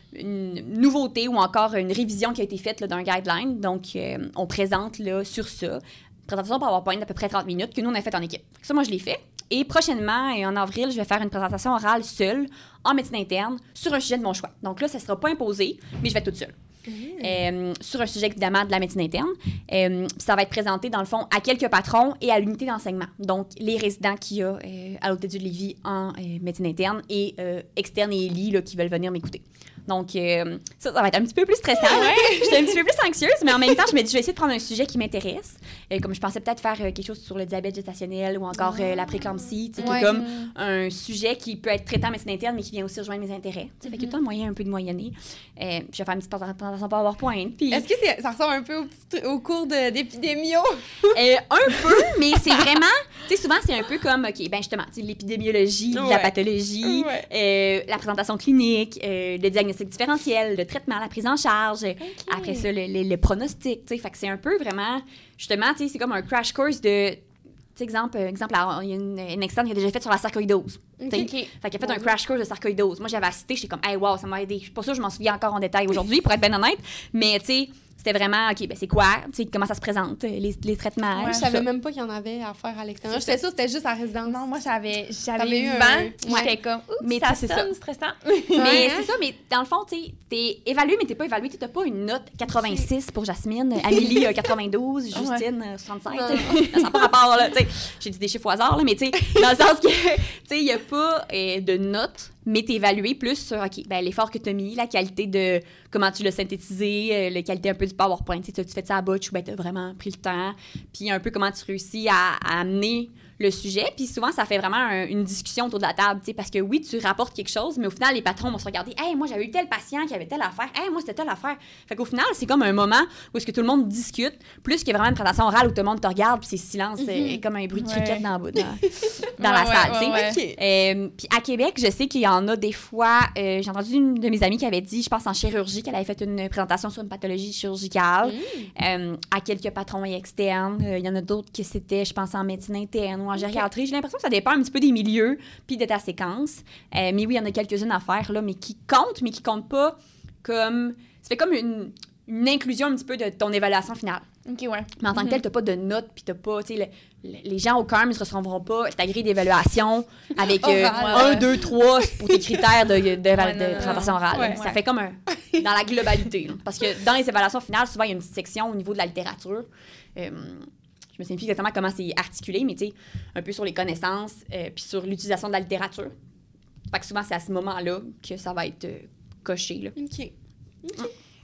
une nouveauté ou encore une révision qui a été faite là, d'un guideline. Donc, euh, on présente là, sur ça. Présentation PowerPoint d'à peu près trente minutes que nous, on a fait en équipe. Ça, moi, je l'ai fait. Et prochainement, et en avril, je vais faire une présentation orale seule, en médecine interne, sur un sujet de mon choix. Donc là, ça ne sera pas imposé, mais je vais être toute seule. Mmh. Euh, sur un sujet, évidemment, de la médecine interne. Euh, ça va être présenté, dans le fond, à quelques patrons et à l'unité d'enseignement. Donc, les résidents qu'il y a euh, à l'Hôtel-Dieu de Lévis en euh, médecine interne et euh, externe et Élie, là, qui veulent venir m'écouter. Donc, euh, ça, ça va être un petit peu plus stressant. Ouais. J'étais un petit peu plus anxieuse, mais en même temps, je me dis, je vais essayer de prendre un sujet qui m'intéresse. Euh, comme je pensais peut-être faire euh, quelque chose sur le diabète gestationnel ou encore euh, la préclampsie, tu sais, ouais. qui est comme un sujet qui peut être traité en médecine interne, mais qui vient aussi rejoindre mes intérêts. Tu sais, mm-hmm. fait qu'il y a tout le moyen un peu de moyenner. Euh, puis je vais faire une petite présentation PowerPoint. Puis... Est-ce que c'est, ça ressemble un peu au, au cours de, d'épidémio? euh, un peu, mais c'est vraiment... Tu sais, souvent, c'est un peu comme, OK, ben justement, l'épidémiologie, ouais. la pathologie, ouais. euh, la présentation clinique, euh, le diagnostic différentiel, le traitement, la prise en charge, okay. après ça, le, le, le pronostic, tu sais. Fait que c'est un peu vraiment, justement, tu sais, c'est comme un crash course de, tu sais, exemple, exemple, il y a une, une externe qui a déjà fait sur la sarcoïdose. Okay. Okay. Fait qu'elle a fait ouais. un crash course de sarcoïdose. Moi, j'avais assisté, j'étais comme, hey, wow, ça m'a aidé. Je suis pas sûre que je m'en souviens encore en détail aujourd'hui, pour être bien honnête, mais tu sais, c'était vraiment, OK, ben c'est quoi, tu sais, comment ça se présente, les, les traitements. Ouais, je savais même pas qu'il y en avait à faire à l'extérieur. J'étais sûre que c'était juste à résidence. Non, moi, j'avais, j'avais eu vent. Ouais. J'étais comme, mais ça c'est sonne ça. stressant. Mais ouais. c'est ça, mais dans le fond, tu sais, t'es évalué, mais t'es pas évalué. T'as pas une note quatre-vingt-six pour Jasmine, Amélie quatre-vingt-douze, Justine ouais. soixante-cinq. Ça n'a pas rapport, là. Tu sais, j'ai dit des chiffres au hasard, là, mais tu sais, dans le sens que, tu sais, il n'y a pas euh, de note, mais t'es évalué plus sur, OK, ben l'effort que t'as mis, la qualité de comment tu l'as synthétisé, euh, la qualité un peu du PowerPoint. Tu sais, tu fais ça à botch ou ben t'as vraiment pris le temps, puis un peu comment tu réussis à, à amener le sujet. Puis souvent, ça fait vraiment un, une discussion autour de la table, tu sais, parce que oui, tu rapportes quelque chose, mais au final, les patrons vont se regarder. « Hey, moi, j'avais eu tel patient qui avait telle affaire. Hey, moi, c'était telle affaire. » Fait qu'au final, c'est comme un moment où est-ce que tout le monde discute, plus qu'il y a vraiment une présentation orale où tout le monde te regarde, puis c'est silence, mm-hmm. euh, comme un bruit de cricket ouais. dans, dans, dans ouais, la salle, ouais, tu sais. Ouais, ouais. euh, puis à Québec, je sais qu'il y en a des fois, euh, j'ai entendu une de mes amies qui avait dit, je pense en chirurgie, qu'elle avait fait une présentation sur une pathologie chirurgicale mm. euh, à quelques patrons et externes. Il euh, y en a d'autres qui c'était, je pense, en médecine interne ou en gériatrie. Okay. J'ai l'impression que ça dépend un petit peu des milieux puis de ta séquence. Euh, mais oui, il y en a quelques-unes à faire, là, mais qui comptent, mais qui comptent pas comme... Ça fait comme une, une inclusion un petit peu de ton évaluation finale. OK, ouais. Mais en tant que tel, t'as pas de notes, puis t'as pas... Tu sais, le, le, les gens au C A R M, ils se recevront pas ta grille d'évaluation avec un, deux, trois pour tes critères de, de, de, ouais, de, de présentation orale. Ouais, ça ouais. fait comme un... Dans la globalité. Là. Parce que dans les évaluations finales, souvent, il y a une petite section au niveau de la littérature. Euh, Je me souviens plus exactement comment c'est articulé, mais tu sais, un peu sur les connaissances, euh, puis sur l'utilisation de la littérature. Fait que souvent, c'est à ce moment-là que ça va être euh, coché, là. OK. OK. Hum.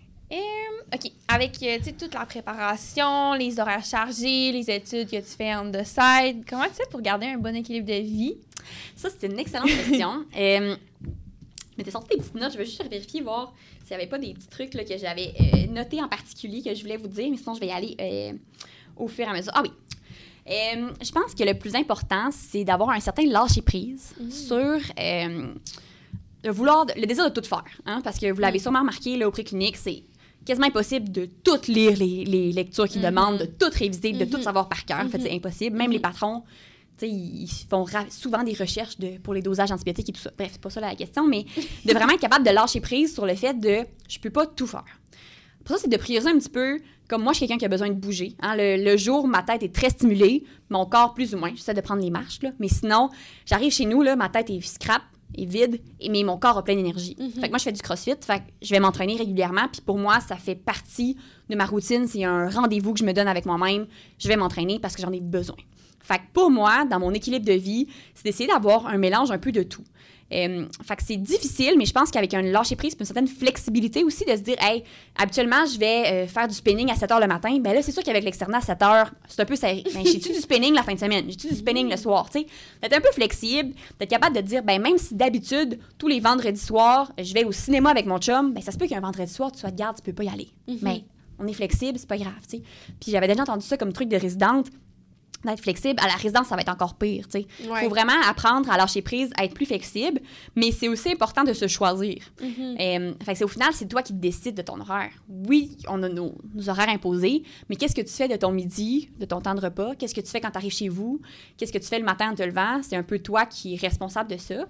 Et, OK. Avec, euh, tu sais, toute la préparation, les horaires chargés, les études que tu fais on the side, comment tu fais pour garder un bon équilibre de vie? Ça, c'est une excellente question. euh, mais t'es sorti des petites notes, je vais juste vérifier, voir s'il n'y avait pas des petits trucs là, que j'avais euh, notés en particulier que je voulais vous dire, mais sinon, je vais y aller... Euh, au fur et à mesure. Ah oui. Euh, je pense que le plus important, c'est d'avoir un certain lâcher-prise mmh. sur euh, le vouloir, le désir de tout faire. Hein, parce que vous l'avez mmh. sûrement remarqué, là, au pré-clinique, c'est quasiment impossible de tout lire les, les lectures qu'ils mmh. demandent, de tout réviser, mmh. de tout savoir par cœur. Mmh. En fait, c'est impossible. Même mmh. les patrons, tu sais, ils font ra- souvent des recherches de, pour les dosages antibiotiques et tout ça. Bref, c'est pas ça la question, mais de vraiment être capable de lâcher prise sur le fait de « je peux pas tout faire ». Pour ça, c'est de prioriser un petit peu. Comme moi, je suis quelqu'un qui a besoin de bouger. Hein. Le, le jour, ma tête est très stimulée, mon corps plus ou moins. J'essaie de prendre les marches, là. Mais sinon, j'arrive chez nous, là, ma tête est scrap, est vide, et, mais mon corps a plein d'énergie. Mm-hmm. Fait que moi, je fais du crossfit, fait que je vais m'entraîner régulièrement. Puis pour moi, ça fait partie de ma routine. C'est un rendez-vous que je me donne avec moi-même. Je vais m'entraîner parce que j'en ai besoin. Fait que pour moi, dans mon équilibre de vie, c'est d'essayer d'avoir un mélange un peu de tout. Euh, fait que c'est difficile, mais je pense qu'avec un lâcher-prise et une certaine flexibilité aussi de se dire, hey, habituellement, je vais euh, faire du spinning à sept heures le matin. Ben là, c'est sûr qu'avec l'externat à sept heures, c'est un peu serré. Ben, j'ai-tu du spinning la fin de semaine? J'ai-tu du spinning le soir? Tu sais, d'être un peu flexible, d'être capable de dire, ben même si d'habitude, tous les vendredis soirs, je vais au cinéma avec mon chum, ben ça se peut qu'un vendredi soir, tu sois de garde, tu peux pas y aller. Mm-hmm. Mais on est flexible, c'est pas grave, tu sais. Puis j'avais déjà entendu ça comme truc de résidente. D'être flexible, à la résidence, ça va être encore pire, tu sais. Il ouais. faut vraiment apprendre à lâcher prise, à être plus flexible, mais c'est aussi important de se choisir. Mm-hmm. Euh, fait que c'est, au final, c'est toi qui décides de ton horaire. Oui, on a nos, nos horaires imposés, mais qu'est-ce que tu fais de ton midi, de ton temps de repas? Qu'est-ce que tu fais quand tu arrives chez vous? Qu'est-ce que tu fais le matin en te levant? C'est un peu toi qui es responsable de ça.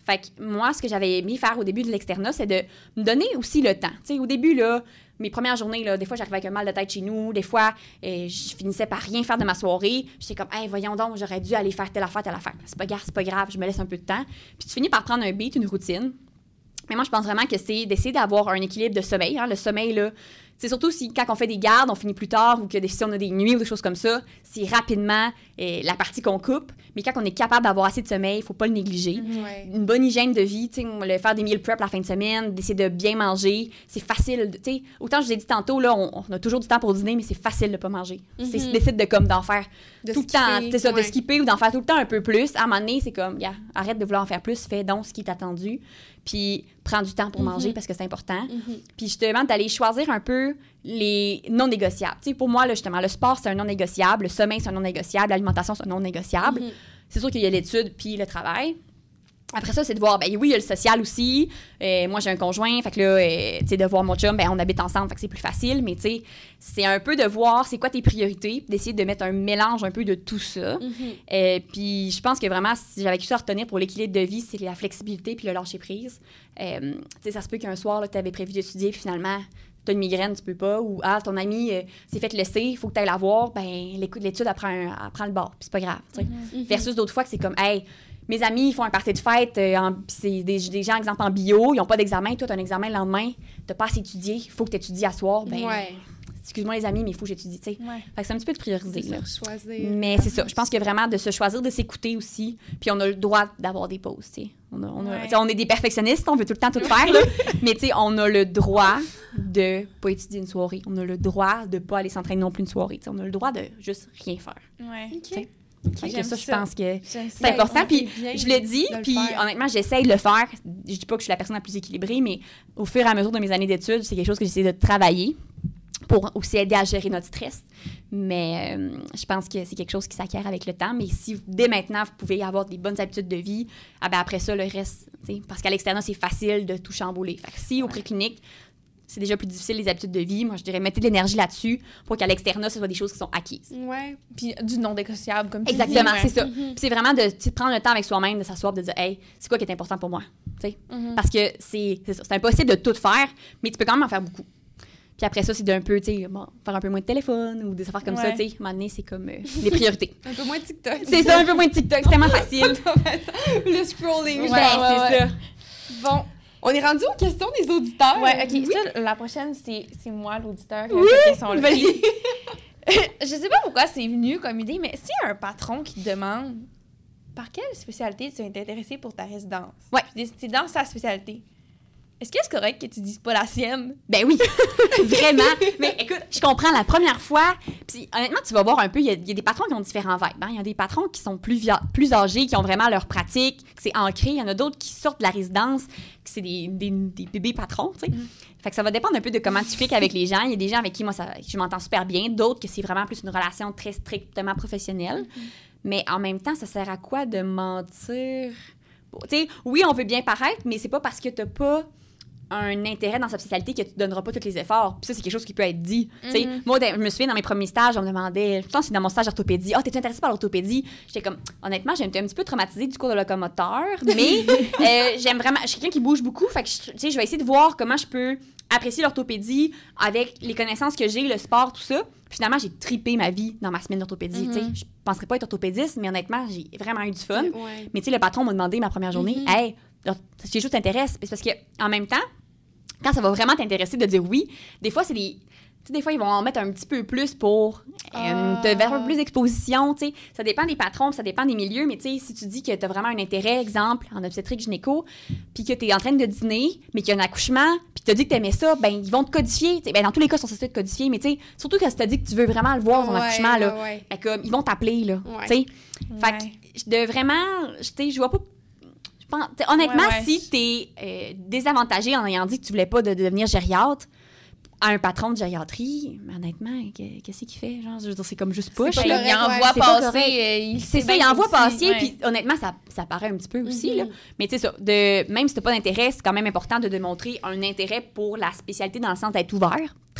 Fait que moi, ce que j'avais aimé faire au début de l'externat, c'est de me donner aussi le temps. Tu sais, au début, là, mes premières journées, là, des fois, j'arrivais avec un mal de tête chez nous. Des fois, euh, je finissais par rien faire de ma soirée. J'étais comme, hey, voyons donc, j'aurais dû aller faire telle affaire, telle affaire. C'est pas grave, c'est pas grave, je me laisse un peu de temps. Puis tu finis par prendre un beat, une routine. Mais moi, je pense vraiment que c'est d'essayer d'avoir un équilibre de sommeil. Hein. Le sommeil, là, c'est surtout si quand on fait des gardes, on finit plus tard ou que si on a des nuits ou des choses comme ça, c'est rapidement eh, la partie qu'on coupe. Mais quand on est capable d'avoir assez de sommeil, il ne faut pas le négliger. Ouais. Une bonne hygiène de vie, tu sais, le faire des meal prep la fin de semaine, d'essayer de bien manger, c'est facile. Tu sais, autant je vous ai dit tantôt, là, on, on a toujours du temps pour dîner, mais c'est facile de ne pas manger. Mm-hmm. C'est si tu décides de, comme, d'en faire de tout skipper, le temps, ça, ouais. de skipper ou d'en faire tout le temps un peu plus. À un moment donné, c'est comme, yeah, arrête de vouloir en faire plus, fais donc ce qui est attendu. Puis prends du temps pour manger mm-hmm. parce que c'est important. Mm-hmm. Puis justement, d'aller choisir un peu les non négociables. Tu sais, pour moi, là, justement, le sport, c'est un non négociable. Le sommeil, c'est un non négociable. L'alimentation, c'est un non négociable. Mm-hmm. C'est sûr qu'il y a l'étude puis le travail. Après ça, c'est de voir, ben oui, il y a le social aussi. Euh, moi, j'ai un conjoint, fait que là, euh, tu sais, de voir mon chum, ben on habite ensemble, fait que c'est plus facile. Mais tu sais, c'est un peu de voir c'est quoi tes priorités, puis d'essayer de mettre un mélange un peu de tout ça. Mm-hmm. Euh, puis je pense que vraiment, si j'avais quelque chose à retenir pour l'équilibre de vie, c'est la flexibilité puis le lâcher-prise. Euh, tu sais, ça se peut qu'un soir, tu avais prévu d'étudier, puis finalement, tu as une migraine, tu peux pas, ou ah, ton ami euh, s'est fait laisser, il faut que tu ailles la voir, ben l'étude, elle prend, un, elle prend le bord, puis c'est pas grave. Mm-hmm. Versus d'autres fois que c'est comme, hey, mes amis, ils font un party de fête, euh, en, c'est des, des gens, exemple, en bio, ils n'ont pas d'examen. Toi, tu as un examen le lendemain, tu n'as pas assez étudié, il faut que tu étudies à soir. Ben, ouais. Excuse-moi, les amis, mais il faut que j'étudie. Ouais. Fait que c'est un petit peu de prioriser. C'est ça, choisir. Mais c'est ça. Je pense que vraiment de se choisir, de s'écouter aussi. Puis on a le droit d'avoir des pauses. On, a, on, a, ouais. on est des perfectionnistes, on veut tout le temps tout faire. Là. Mais on a le droit de ne pas étudier une soirée. On a le droit de ne pas aller s'entraîner non plus une soirée. T'sais, on a le droit de juste rien faire. Ouais. OK. Okay, ça, ça, je pense que j'aime c'est important. Puis je le dis, le puis honnêtement, j'essaye de le faire. Je dis pas que je suis la personne la plus équilibrée, mais au fur et à mesure de mes années d'études, c'est quelque chose que j'essaie de travailler pour aussi aider à gérer notre stress. Mais euh, je pense que c'est quelque chose qui s'acquiert avec le temps. Mais si dès maintenant, vous pouvez avoir des bonnes habitudes de vie, ah ben après ça, le reste, parce qu'à l'extérieur, c'est facile de tout chambouler. Fait que si au préclinique, c'est déjà plus difficile, les habitudes de vie. Moi, je dirais, mettez de l'énergie là-dessus pour qu'à l'externat, ce soit des choses qui sont acquises. Ouais. Puis du non négociable, comme tu Exactement, dis. c'est ouais. ça. Mm-hmm. Puis c'est vraiment de prendre le temps avec soi-même, de s'asseoir, de dire, hey, c'est quoi qui est important pour moi? Mm-hmm. Parce que c'est, c'est ça. C'est impossible de tout faire, mais tu peux quand même en faire beaucoup. Puis après ça, c'est d'un peu, tu sais, bon, faire un peu moins de téléphone ou des affaires comme ouais. ça, tu sais. À un moment donné, c'est comme euh, les priorités. Un peu moins de TikTok. C'est ça, un peu moins de TikTok. C'est tellement facile. Le scrolling. Ouais, ben, ouais, c'est ouais. ça. Bon. On est rendu aux questions des auditeurs. Ouais, OK. Oui. Ça, la prochaine, c'est, c'est moi, l'auditeur. Oui, vas-y. Je sais pas pourquoi c'est venu comme idée, mais s'il y a un patron qui te demande par quelle spécialité tu es intéressé pour ta résidence, ouais. c'est dans sa spécialité, est-ce que c'est correct que tu dises pas la sienne? Ben oui, vraiment. Mais écoute, je comprends la première fois. Puis honnêtement, tu vas voir un peu, il y, y a des patrons qui ont différents vibes. Hein? Il y a des patrons qui sont plus, via- plus âgés, qui ont vraiment leur pratique, que c'est ancré. Il y en a d'autres qui sortent de la résidence, que c'est des, des, des bébés patrons, tu sais. Mm. Fait que ça va dépendre un peu de comment tu cliques avec les gens. Il y a des gens avec qui moi, ça, je m'entends super bien. D'autres que c'est vraiment plus une relation très strictement professionnelle. Mm. Mais en même temps, ça sert à quoi de mentir? Bon, tu sais, oui, on veut bien paraître, mais c'est pas parce que t'as pas un intérêt dans sa spécialité que tu ne donneras pas tous les efforts. Puis ça, c'est quelque chose qui peut être dit. Mm-hmm. Moi, je me souviens, dans mes premiers stages, on me demandait, je pense que c'est dans mon stage d'orthopédie, « Ah, oh, t'es-tu intéressée par l'orthopédie? » J'étais comme, honnêtement, j'ai été un petit peu traumatisée du cours de locomoteur, mais euh, j'aime vraiment, je suis quelqu'un qui bouge beaucoup, fait que je, tu sais, je vais essayer de voir comment je peux apprécier l'orthopédie avec les connaissances que j'ai, le sport, tout ça. Puis finalement, j'ai tripé ma vie dans ma semaine d'orthopédie. Mm-hmm. Tu sais, je penserais pas être orthopédiste, mais honnêtement, j'ai vraiment eu du fun. Ouais. Mais tu sais, le patron m'a demandé ma première journée, mm-hmm. « Hey, si quelque chose t'intéresse? » C'est parce qu'en même temps, quand ça va vraiment t'intéresser de dire oui, des fois, c'est des... Tu sais, des fois, ils vont en mettre un petit peu plus pour euh, te faire un peu plus d'exposition, tu sais. Ça dépend des patrons, ça dépend des milieux, mais tu sais, si tu dis que tu as vraiment un intérêt, exemple, en obstétrique gynéco, puis que tu es en train de dîner, mais qu'il y a un accouchement, puis tu as dit que tu aimais ça, ben ils vont te codifier. Ben, dans tous les cas, ils sont censés te codifier, mais tu sais, surtout quand tu t'as dit que tu veux vraiment le voir, ton ouais, accouchement, là, ouais, ouais. Ben, comme, ils vont t'appeler, là, ouais. tu sais. Fait que, de vraiment, tu sais, je vois pas... Honnêtement, ouais, ouais. si tu es euh, désavantagé en ayant dit que tu voulais pas de, de devenir gériatre à un patron de gériatrie, honnêtement, qu'est-ce qu'il fait? Genre, je veux dire, c'est comme juste push. Correct, là. Il envoie ouais, passer. Euh, il c'est ça, il envoie passer. Puis honnêtement, ça, ça paraît un petit peu aussi. Mm-hmm. Là. Mais tu sais, ça, de, même si tu n'as pas d'intérêt, c'est quand même important de démontrer un intérêt pour la spécialité dans le sens d'être ouvert,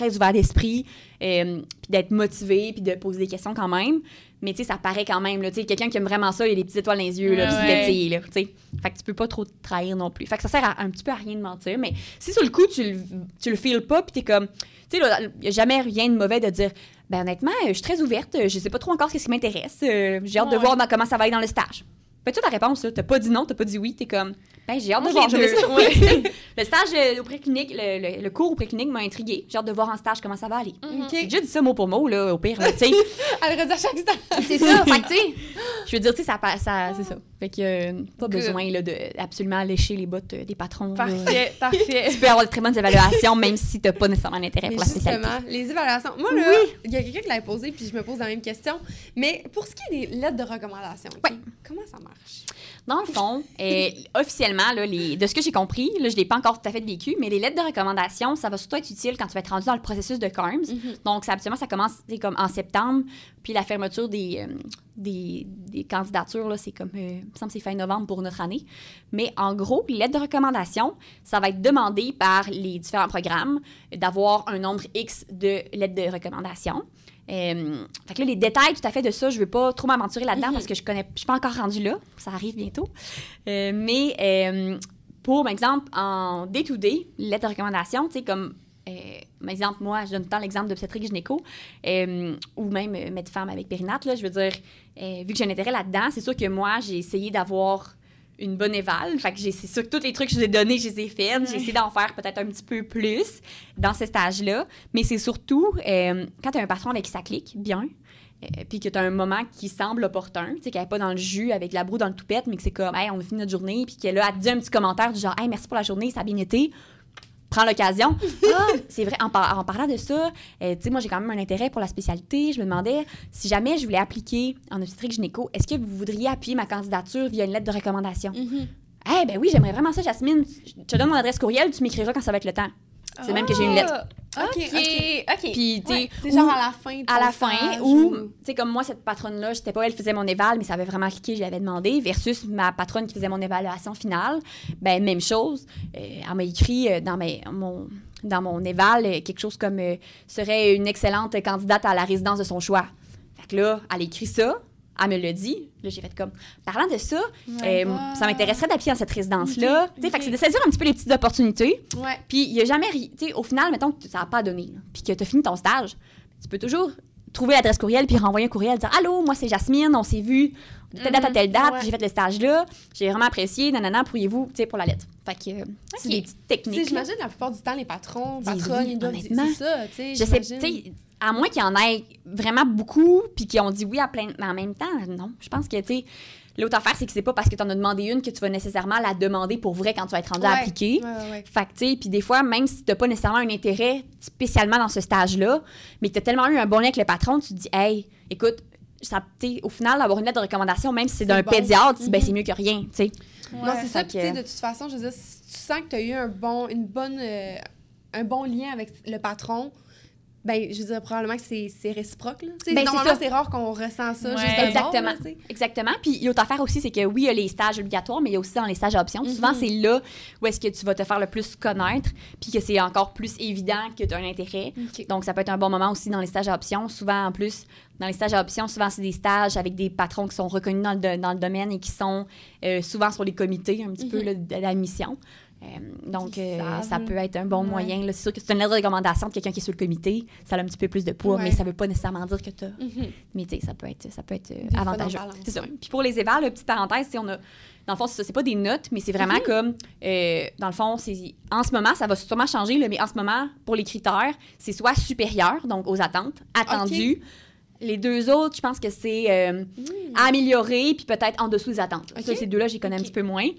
très ouvert d'esprit, euh, puis d'être motivé, puis de poser des questions quand même. Mais tu sais, ça paraît quand même, là, tu sais, quelqu'un qui aime vraiment ça, il a des petites étoiles dans les yeux, là, puis ouais. il là, tu sais. Fait que tu peux pas trop te trahir non plus. Fait que ça sert à, un petit peu à rien de mentir, mais si sur le coup, tu le, tu le feels pas, puis t'es comme, tu sais, il n'y a jamais rien de mauvais de dire, ben honnêtement, je suis très ouverte, je sais pas trop encore ce qui m'intéresse, euh, j'ai hâte ouais. de voir dans, comment ça va aller dans le stage. Ben, tu as ta réponse, là. T'as pas dit non, t'as pas dit oui, t'es comme, ben, j'ai hâte de voir. Les deux. Ça, Oui. le stage euh, au préclinique, le, le, le cours au préclinique m'a intriguée. J'ai hâte de voir en stage comment ça va aller. Mm-hmm. OK. J'ai déjà dit ça mot pour mot, là, au pire, là, tu sais. Elle redit à chaque stage. C'est ça, fait que, tu sais, je veux dire, tu sais, ça, ça, c'est ça. Fait que, euh, pas Good. besoin, là, de absolument lécher les bottes euh, des patrons. là. Parfait, parfait. Tu peux avoir de très bonnes évaluations, même si t'as pas nécessairement l'intérêt Mais pour la spécialité. justement, les évaluations. Moi, là, il y a quelqu'un qui l'avait posé, puis je me pose la même question. Mais pour ce qui est des lettres de recommandation, OK, Ouais. comment ça marche? Dans le fond, euh, officiellement, là, les, de ce que j'ai compris, là, je ne l'ai pas encore tout à fait vécu, mais les lettres de recommandation, ça va surtout être utile quand tu vas être rendu dans le processus de C A R M S. Mm-hmm. Donc, ça, habituellement, ça commence c'est comme en septembre, puis la fermeture des, euh, des, des candidatures, là, c'est comme, euh, il me semble que c'est fin novembre pour notre année. Mais en gros, les lettres de recommandation, ça va être demandé par les différents programmes d'avoir un nombre X de lettres de recommandation. Euh, fait que là, les détails tout à fait de ça, je veux pas trop m'aventurer là-dedans Mm-hmm. parce que je connais, je suis pas encore rendue là, ça arrive bientôt. Euh, mais euh, pour, par exemple, en day-to-day, lettre de recommandation, tu sais, comme, euh, par exemple, moi, je donne tout le temps l'exemple d'obstétrique gynéco, euh, ou même euh, mettre femme avec périnate, là, je veux dire, euh, vu que j'ai un intérêt là-dedans, c'est sûr que moi, j'ai essayé d'avoir une bonne éval. Fait que j'ai, c'est sûr que tous les trucs que je vous ai donnés, je les ai faits. J'ai essayé d'en faire peut-être un petit peu plus dans ce stage-là. Mais c'est surtout, euh, quand tu as un patron avec qui ça clique bien, euh, puis que tu as un moment qui semble opportun, tu sais, qu'elle n'est pas dans le jus avec la broue dans le toupette, mais que c'est comme, hey, on a fini notre journée, puis qu'elle a dit un petit commentaire du genre, hey, merci pour la journée, ça a bien été. Prends l'occasion. Ah, c'est vrai, en, par- en parlant de ça, euh, tu sais, moi, j'ai quand même un intérêt pour la spécialité. Je me demandais si jamais je voulais appliquer en obstétrique gynéco, est-ce que vous voudriez appuyer ma candidature via une lettre de recommandation? Mm-hmm. Eh ben oui, j'aimerais vraiment ça, Jasmine. Je te donne mon adresse courriel, tu m'écriras quand ça va être le temps. C'est même que j'ai une lettre. OK, OK, OK. OK. Puis, tu sais, Ouais, c'est ou- genre à la fin de à ton la fin, stage ou, tu sais, comme moi, cette patronne-là, je sais pas, elle faisait mon éval, mais ça avait vraiment cliqué, je l'avais demandé, versus ma patronne qui faisait mon évaluation finale, ben même chose. Euh, elle m'a écrit euh, dans, mes, mon, dans mon éval euh, quelque chose comme euh, serait une excellente candidate à la résidence de son choix. Fait que là, elle a écrit ça, elle me l'a dit. Là, j'ai fait comme, parlant de ça, Ouais. euh, Ah. ça m'intéresserait d'appuyer dans cette résidence-là. Ok, Tu sais, fait ok. que c'est de saisir un petit peu les petites opportunités. Ouais. Puis, il n'y a jamais rien. Tu sais, au final, mettons que ça n'a pas donné, là, puis que tu as fini ton stage, tu peux toujours trouver l'adresse courriel puis renvoyer un courriel, dire allô, moi c'est Jasmine, on s'est vu de telle date à telle date, Ouais. j'ai fait le stage là, j'ai vraiment apprécié, nanana, pourriez-vous, tu sais, pour la lettre. Fait que euh, c'est Ok. des petites Tu sais, techniques. là. j'imagine la plupart du temps, les patrons, Dis patronnes, oui, ils doivent dire honnêtement. c'est ça, tu sais. Je sais, tu j'imagine. sais, à moins qu'il y en ait vraiment beaucoup puis qui ont dit oui à plein, mais en même temps, non. Je pense que, tu sais, l'autre affaire, c'est que c'est pas parce que tu en as demandé une que tu vas nécessairement la demander pour vrai quand tu vas être rendu à Ouais. appliquer. Ouais, ouais, ouais. Fait que, tu sais, puis des fois, même si t'as pas nécessairement un intérêt spécialement dans ce stage-là, mais que t'as tellement eu un bon lien avec le patron, tu te dis, hey, écoute, ça, tu sais, au final, avoir une lettre de recommandation, même si c'est C'est d'un bon. pédiatre, tu dis, ben, Mhm. c'est mieux que rien, tu sais. Non, Ouais. c'est ça. Fait Puis, tu sais, que- de toute façon, je veux dire, si tu sens que tu as eu un bon, une bonne, euh, un bon lien avec le patron, ben, je veux dire, probablement que c'est c'est réciproque. Là. Tu sais, Ben, c'est normalement, ça. c'est rare qu'on ressent ça Ouais. juste de Exactement. bord, là, tu sais. Exactement. Puis, il y a autre affaire aussi, c'est que oui, il y a les stages obligatoires, mais il y a aussi dans les stages à option. Mhm. Souvent, c'est là où est-ce que tu vas te faire le plus connaître, puis que c'est encore plus évident que tu as un intérêt. OK. Donc, ça peut être un bon moment aussi dans les stages à option. Souvent, en plus, dans les stages à option, souvent, c'est des stages avec des patrons qui sont reconnus dans le, do- dans le domaine et qui sont euh, souvent sur les comités, un petit peu Mhm. là, de l'admission. Euh, donc, Qui euh, savent. ça peut être un bon Ouais. moyen. là. C'est sûr que c'est une lettre de recommandation de quelqu'un qui est sur le comité. Ça a un petit peu plus de poids, Ouais. mais ça veut pas nécessairement dire que tu as. Mhm. Mais tu sais, ça peut être, ça peut être euh, Des fois, avantageux. dans le balance, C'est ça. ouais. Puis pour les évals, petite parenthèse, si on a. Dans le fond, c'est ça, c'est pas des notes, mais c'est vraiment Mhm. comme. euh, dans le fond, c'est. En ce moment, ça va sûrement changer, là, mais en ce moment, pour les critères, c'est soit supérieur, donc aux attentes, attendues. Les deux autres, je pense que c'est euh, amélioré, puis peut-être en dessous des attentes. Ok. Ça, ces deux-là, j'y connais Ok. un petit peu moins.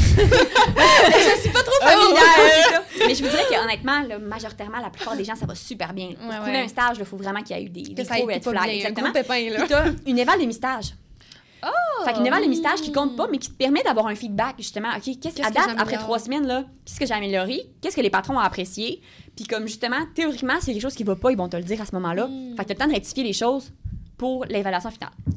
Je suis pas trop familière. familière. Mais je vous dirais qu'honnêtement, là, majoritairement, la plupart des gens, ça va super bien. Pour Ouais, trouver ouais. un stage, il faut vraiment qu'il y ait eu des, Que des ça gros ait red été pas flags. bien, un Exactement. gros pépin, là. Puis t'as une éval de mi-stage. Oh! Fait qu'une éval de mi-stage qui compte pas, mais qui te permet d'avoir un feedback, justement. OK, qu'est-ce Qu'est-ce à que date, j'améliore? après trois semaines, là, qu'est-ce que j'ai amélioré? Qu'est-ce que les patrons ont apprécié? Puis comme, justement, théoriquement, s'il y a quelque chose qui va pas, ils vont te le dire à ce moment-là. Mm. Fait que t'as le temps de rectifier les choses pour l'évaluation finale. OK.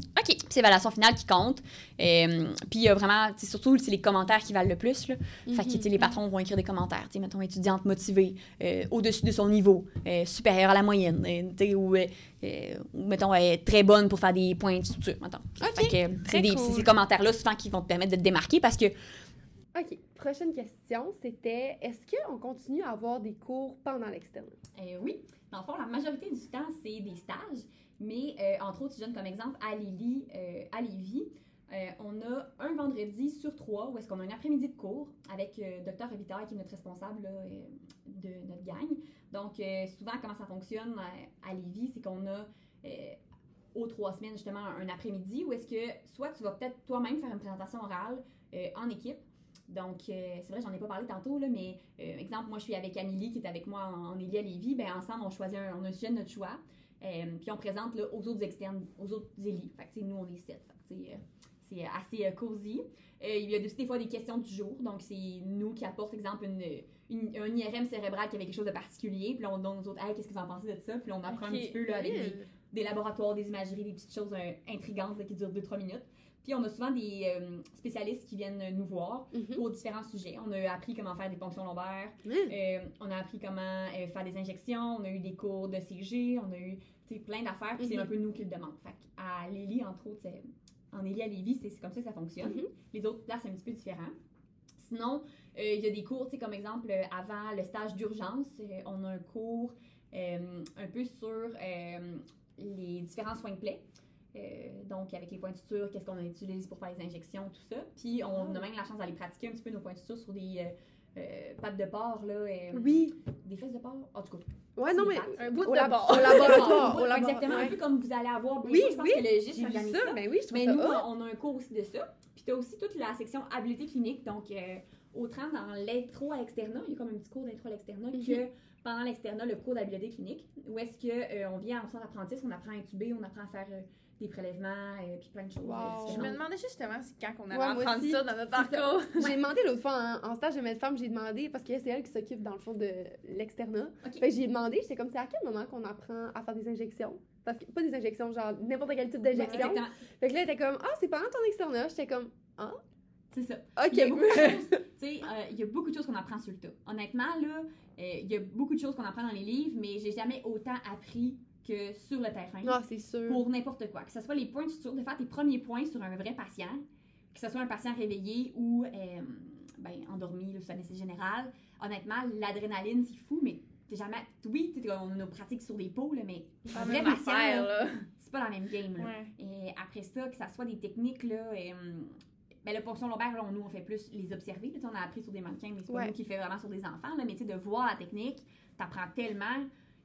Puis c'est l'évaluation finale qui compte. Euh, puis il y a vraiment, tu sais, surtout, c'est les commentaires qui valent le plus, là. Mm-hmm. Fait que, tu sais, les patrons vont écrire des commentaires, tu sais, mettons, étudiante motivée, euh, au-dessus de son niveau, euh, supérieure à la moyenne, euh, tu sais, ou, euh, ou, mettons, euh, très bonne pour faire des points de suture, mettons. OK, fait que, très c'est des, cool. c'est ces commentaires-là, souvent, qui vont te permettre de te démarquer parce que... OK, prochaine question, c'était, est-ce qu'on continue à avoir des cours pendant l'externat? Euh, oui. Dans le fond, la majorité du temps, c'est des stages. Mais, euh, entre autres, si je donne comme exemple à Lily, euh, à Lévis, euh, on a un vendredi sur trois où est-ce qu'on a un après-midi de cours avec euh, Dr Robitaille, qui est notre responsable là, euh, de notre gang. Donc, euh, souvent, comment ça fonctionne à, à Lévis, c'est qu'on a euh, aux trois semaines, justement, un, un après-midi où est-ce que soit tu vas peut-être toi-même faire une présentation orale euh, en équipe. Donc, euh, c'est vrai, j'en ai pas parlé tantôt, là, mais euh, exemple, moi, je suis avec Amélie qui est avec moi en, en Élie à Lévis. Bien, ensemble, on choisit un, on a un sujet de notre choix. Euh, puis on présente là, aux autres externes, aux autres élis. Fait que, nous, on est sept. Fait que, euh, c'est assez euh, cosy. Euh, il y a aussi des fois des questions du jour. Donc, c'est nous qui apportons, exemple, une, une, un I R M cérébral qui avait quelque chose de particulier. Puis là, on donne aux autres, hey, qu'est-ce que vous en pensez de ça? Puis là, on apprend okay. un petit peu là, avec des, des laboratoires, des imageries, des petites choses euh, intrigantes là, qui durent deux trois minutes. Puis on a souvent des euh, spécialistes qui viennent nous voir mm-hmm. pour différents sujets. On a appris comment faire des ponctions lombaires, mm. euh, on a appris comment euh, faire des injections, on a eu des cours de C G, on a eu plein d'affaires, puis mm-hmm. c'est un peu nous qui le demandent. Fait à Lélie, entre autres, en Élie à Lévis, c'est, c'est comme ça que ça fonctionne. Mm-hmm. Les autres places, c'est un petit peu différent. Sinon, il euh, y a des cours, tu sais, comme exemple, avant le stage d'urgence, euh, on a un cours euh, un peu sur euh, les différents soins de plaie. Euh, donc, avec les points de suture, qu'est-ce qu'on utilise pour faire les injections, tout ça. Puis, on oh. a même la chance d'aller pratiquer un petit peu nos points de suture sur des euh, euh, pattes de porc, là. Euh, oui. Des fesses de porc, en tout cas. Ouais, non, mais un bout au de porc. Au laboratoire. Au laboratoire. Exactement, ouais. Un peu comme vous allez avoir. Oui, je pense oui. que le G I S J'ai vu ça. ça. Ben oui, je trouve mais ça nous, hot. on a un cours aussi de ça. Puis, tu as aussi toute la section habileté clinique. Donc, euh, autant dans l'intro à l'externat, il y a comme un petit cours d'intro à l'externat mm-hmm. que pendant l'externat, le cours d'habileté clinique, où est-ce qu'on euh, vient en centre apprentisse, on apprend à intuber, on apprend à faire euh, des prélèvements, et euh, puis plein de choses. Wow. Euh, je me demandais justement si quand on allait ouais, apprendre ça dans notre parcours. J'ai demandé l'autre fois en, en stage de médecine, j'ai demandé, parce que c'est elle qui s'occupe dans le fond de l'externat. Okay. Fait que j'ai demandé, j'étais comme, c'est à quel moment qu'on apprend à faire des injections? Parce que, pas des injections, genre n'importe quel type d'injection. Ouais, fait que là, elle était comme, ah, c'est pendant ton externat. J'étais comme, ah. C'est ça. OK. Il y a beaucoup de choses, tu sais, euh, il y a beaucoup de choses qu'on apprend sur le tas. Honnêtement, là, euh, il y a beaucoup de choses qu'on apprend dans les livres, mais j'ai jamais autant appris que sur le terrain. Ah, c'est sûr. Pour n'importe quoi. Que ce soit les points de suture, de faire tes premiers points sur un vrai patient, que ce soit un patient réveillé ou euh, ben, endormi, là, sous anesthésie générale. Honnêtement, l'adrénaline, c'est fou, mais t'es jamais... Oui, t'es, on a nos pratiques sur des peaux, là, mais un vrai patient, affaire, là. C'est pas la même game. Là. Ouais. Et après ça, que ça soit des techniques, là... Euh, ben, la ponction lombaire, là, nous, on fait plus les observer. Là, on a appris sur des mannequins, mais c'est pas ouais. nous qui le fait vraiment sur des enfants. Là, mais tu sais, de voir la technique, t'apprends tellement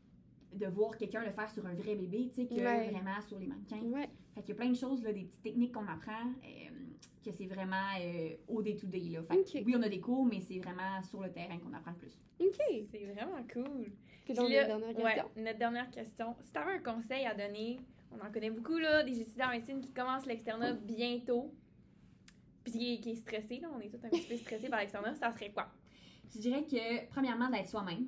de voir quelqu'un le faire sur un vrai bébé, tu sais, que ouais. vraiment sur les mannequins. Ouais. Fait qu'il y a plein de choses, là, des petites techniques qu'on apprend, euh, que c'est vraiment euh, au day-to-day, là. Fait okay. oui, on a des cours, mais c'est vraiment sur le terrain qu'on apprend le plus. OK. C'est vraiment cool. Puis donc, là, notre dernière question. Ouais, notre dernière question. Si t'avais un conseil à donner, on en connaît beaucoup, là, des étudiants en médecine qui commencent l'externat oh. bientôt, puis qui, qui est stressé, là, on est tous un petit peu stressés par l'externat, ça serait quoi? Je dirais que, premièrement, d'être soi-même.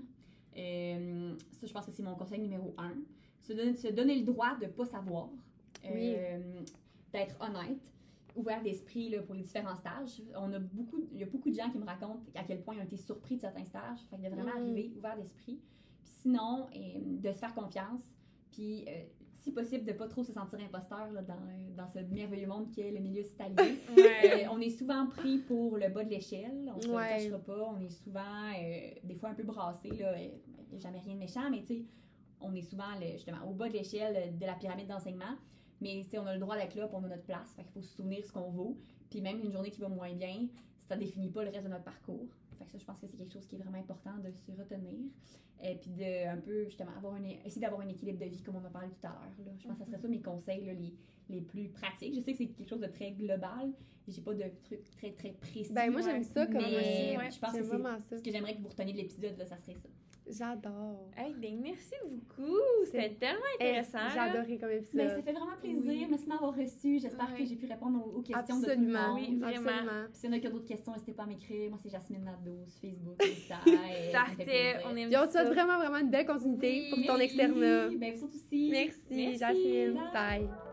Euh, ça, je pense que c'est mon conseil numéro un. Se donner, se donner le droit de ne pas savoir. Oui. Euh, d'être honnête, ouvert d'esprit là, pour les différents stages. On a beaucoup, il y a beaucoup de gens qui me racontent à quel point ils ont été surpris de certains stages. Fait que de vraiment mm. arriver ouvert d'esprit. Puis sinon, euh, de se faire confiance. Puis, euh, si possible, de ne pas trop se sentir imposteur là, dans, dans ce merveilleux monde qui est le milieu hospitalier. Ouais. euh, on est souvent pris pour le bas de l'échelle, on ne se ouais. le cachera pas. On est souvent, euh, des fois, un peu brassé. Il n'y a jamais rien de méchant, mais tu sais, on est souvent le, justement au bas de l'échelle de la pyramide d'enseignement. Mais tu sais, on a le droit d'être là, puis on a notre place. Fait qu'il faut se souvenir ce qu'on vaut. Puis même une journée qui va moins bien, ça ne définit pas le reste de notre parcours. Fait que ça, je pense que c'est quelque chose qui est vraiment important de se retenir. Et puis de un peu, justement, avoir un, essayer d'avoir un équilibre de vie, comme on a parlé tout à l'heure. Là. Je pense que ça serait ça mes conseils là, les, les plus pratiques. Je sais que c'est quelque chose de très global. J'ai pas de trucs très, très précis. Ben moi, j'aime ça comme mais ouais, je pense que c'est ça. Ce que j'aimerais que vous reteniez de l'épisode, là, ça serait ça. J'adore. Hey, ben merci beaucoup. C'était tellement intéressant. J'ai adoré comme épisode. Ben, ça fait vraiment plaisir. Oui. Merci de m'avoir reçu. J'espère ouais. que j'ai pu répondre aux, aux questions Absolument. de tout le monde. Oui, vraiment. Absolument. Puis s'il y en a qui ont d'autres questions, n'hésitez pas à m'écrire. Moi, c'est Jasmine Nadeau sur Facebook, Insta. Parfait. On aime ça. ça. Tu souhaite vraiment, vraiment une belle continuité oui. pour ton externat. Ben, vous aussi. Merci, Merci. Jasmine. Bye. Bye.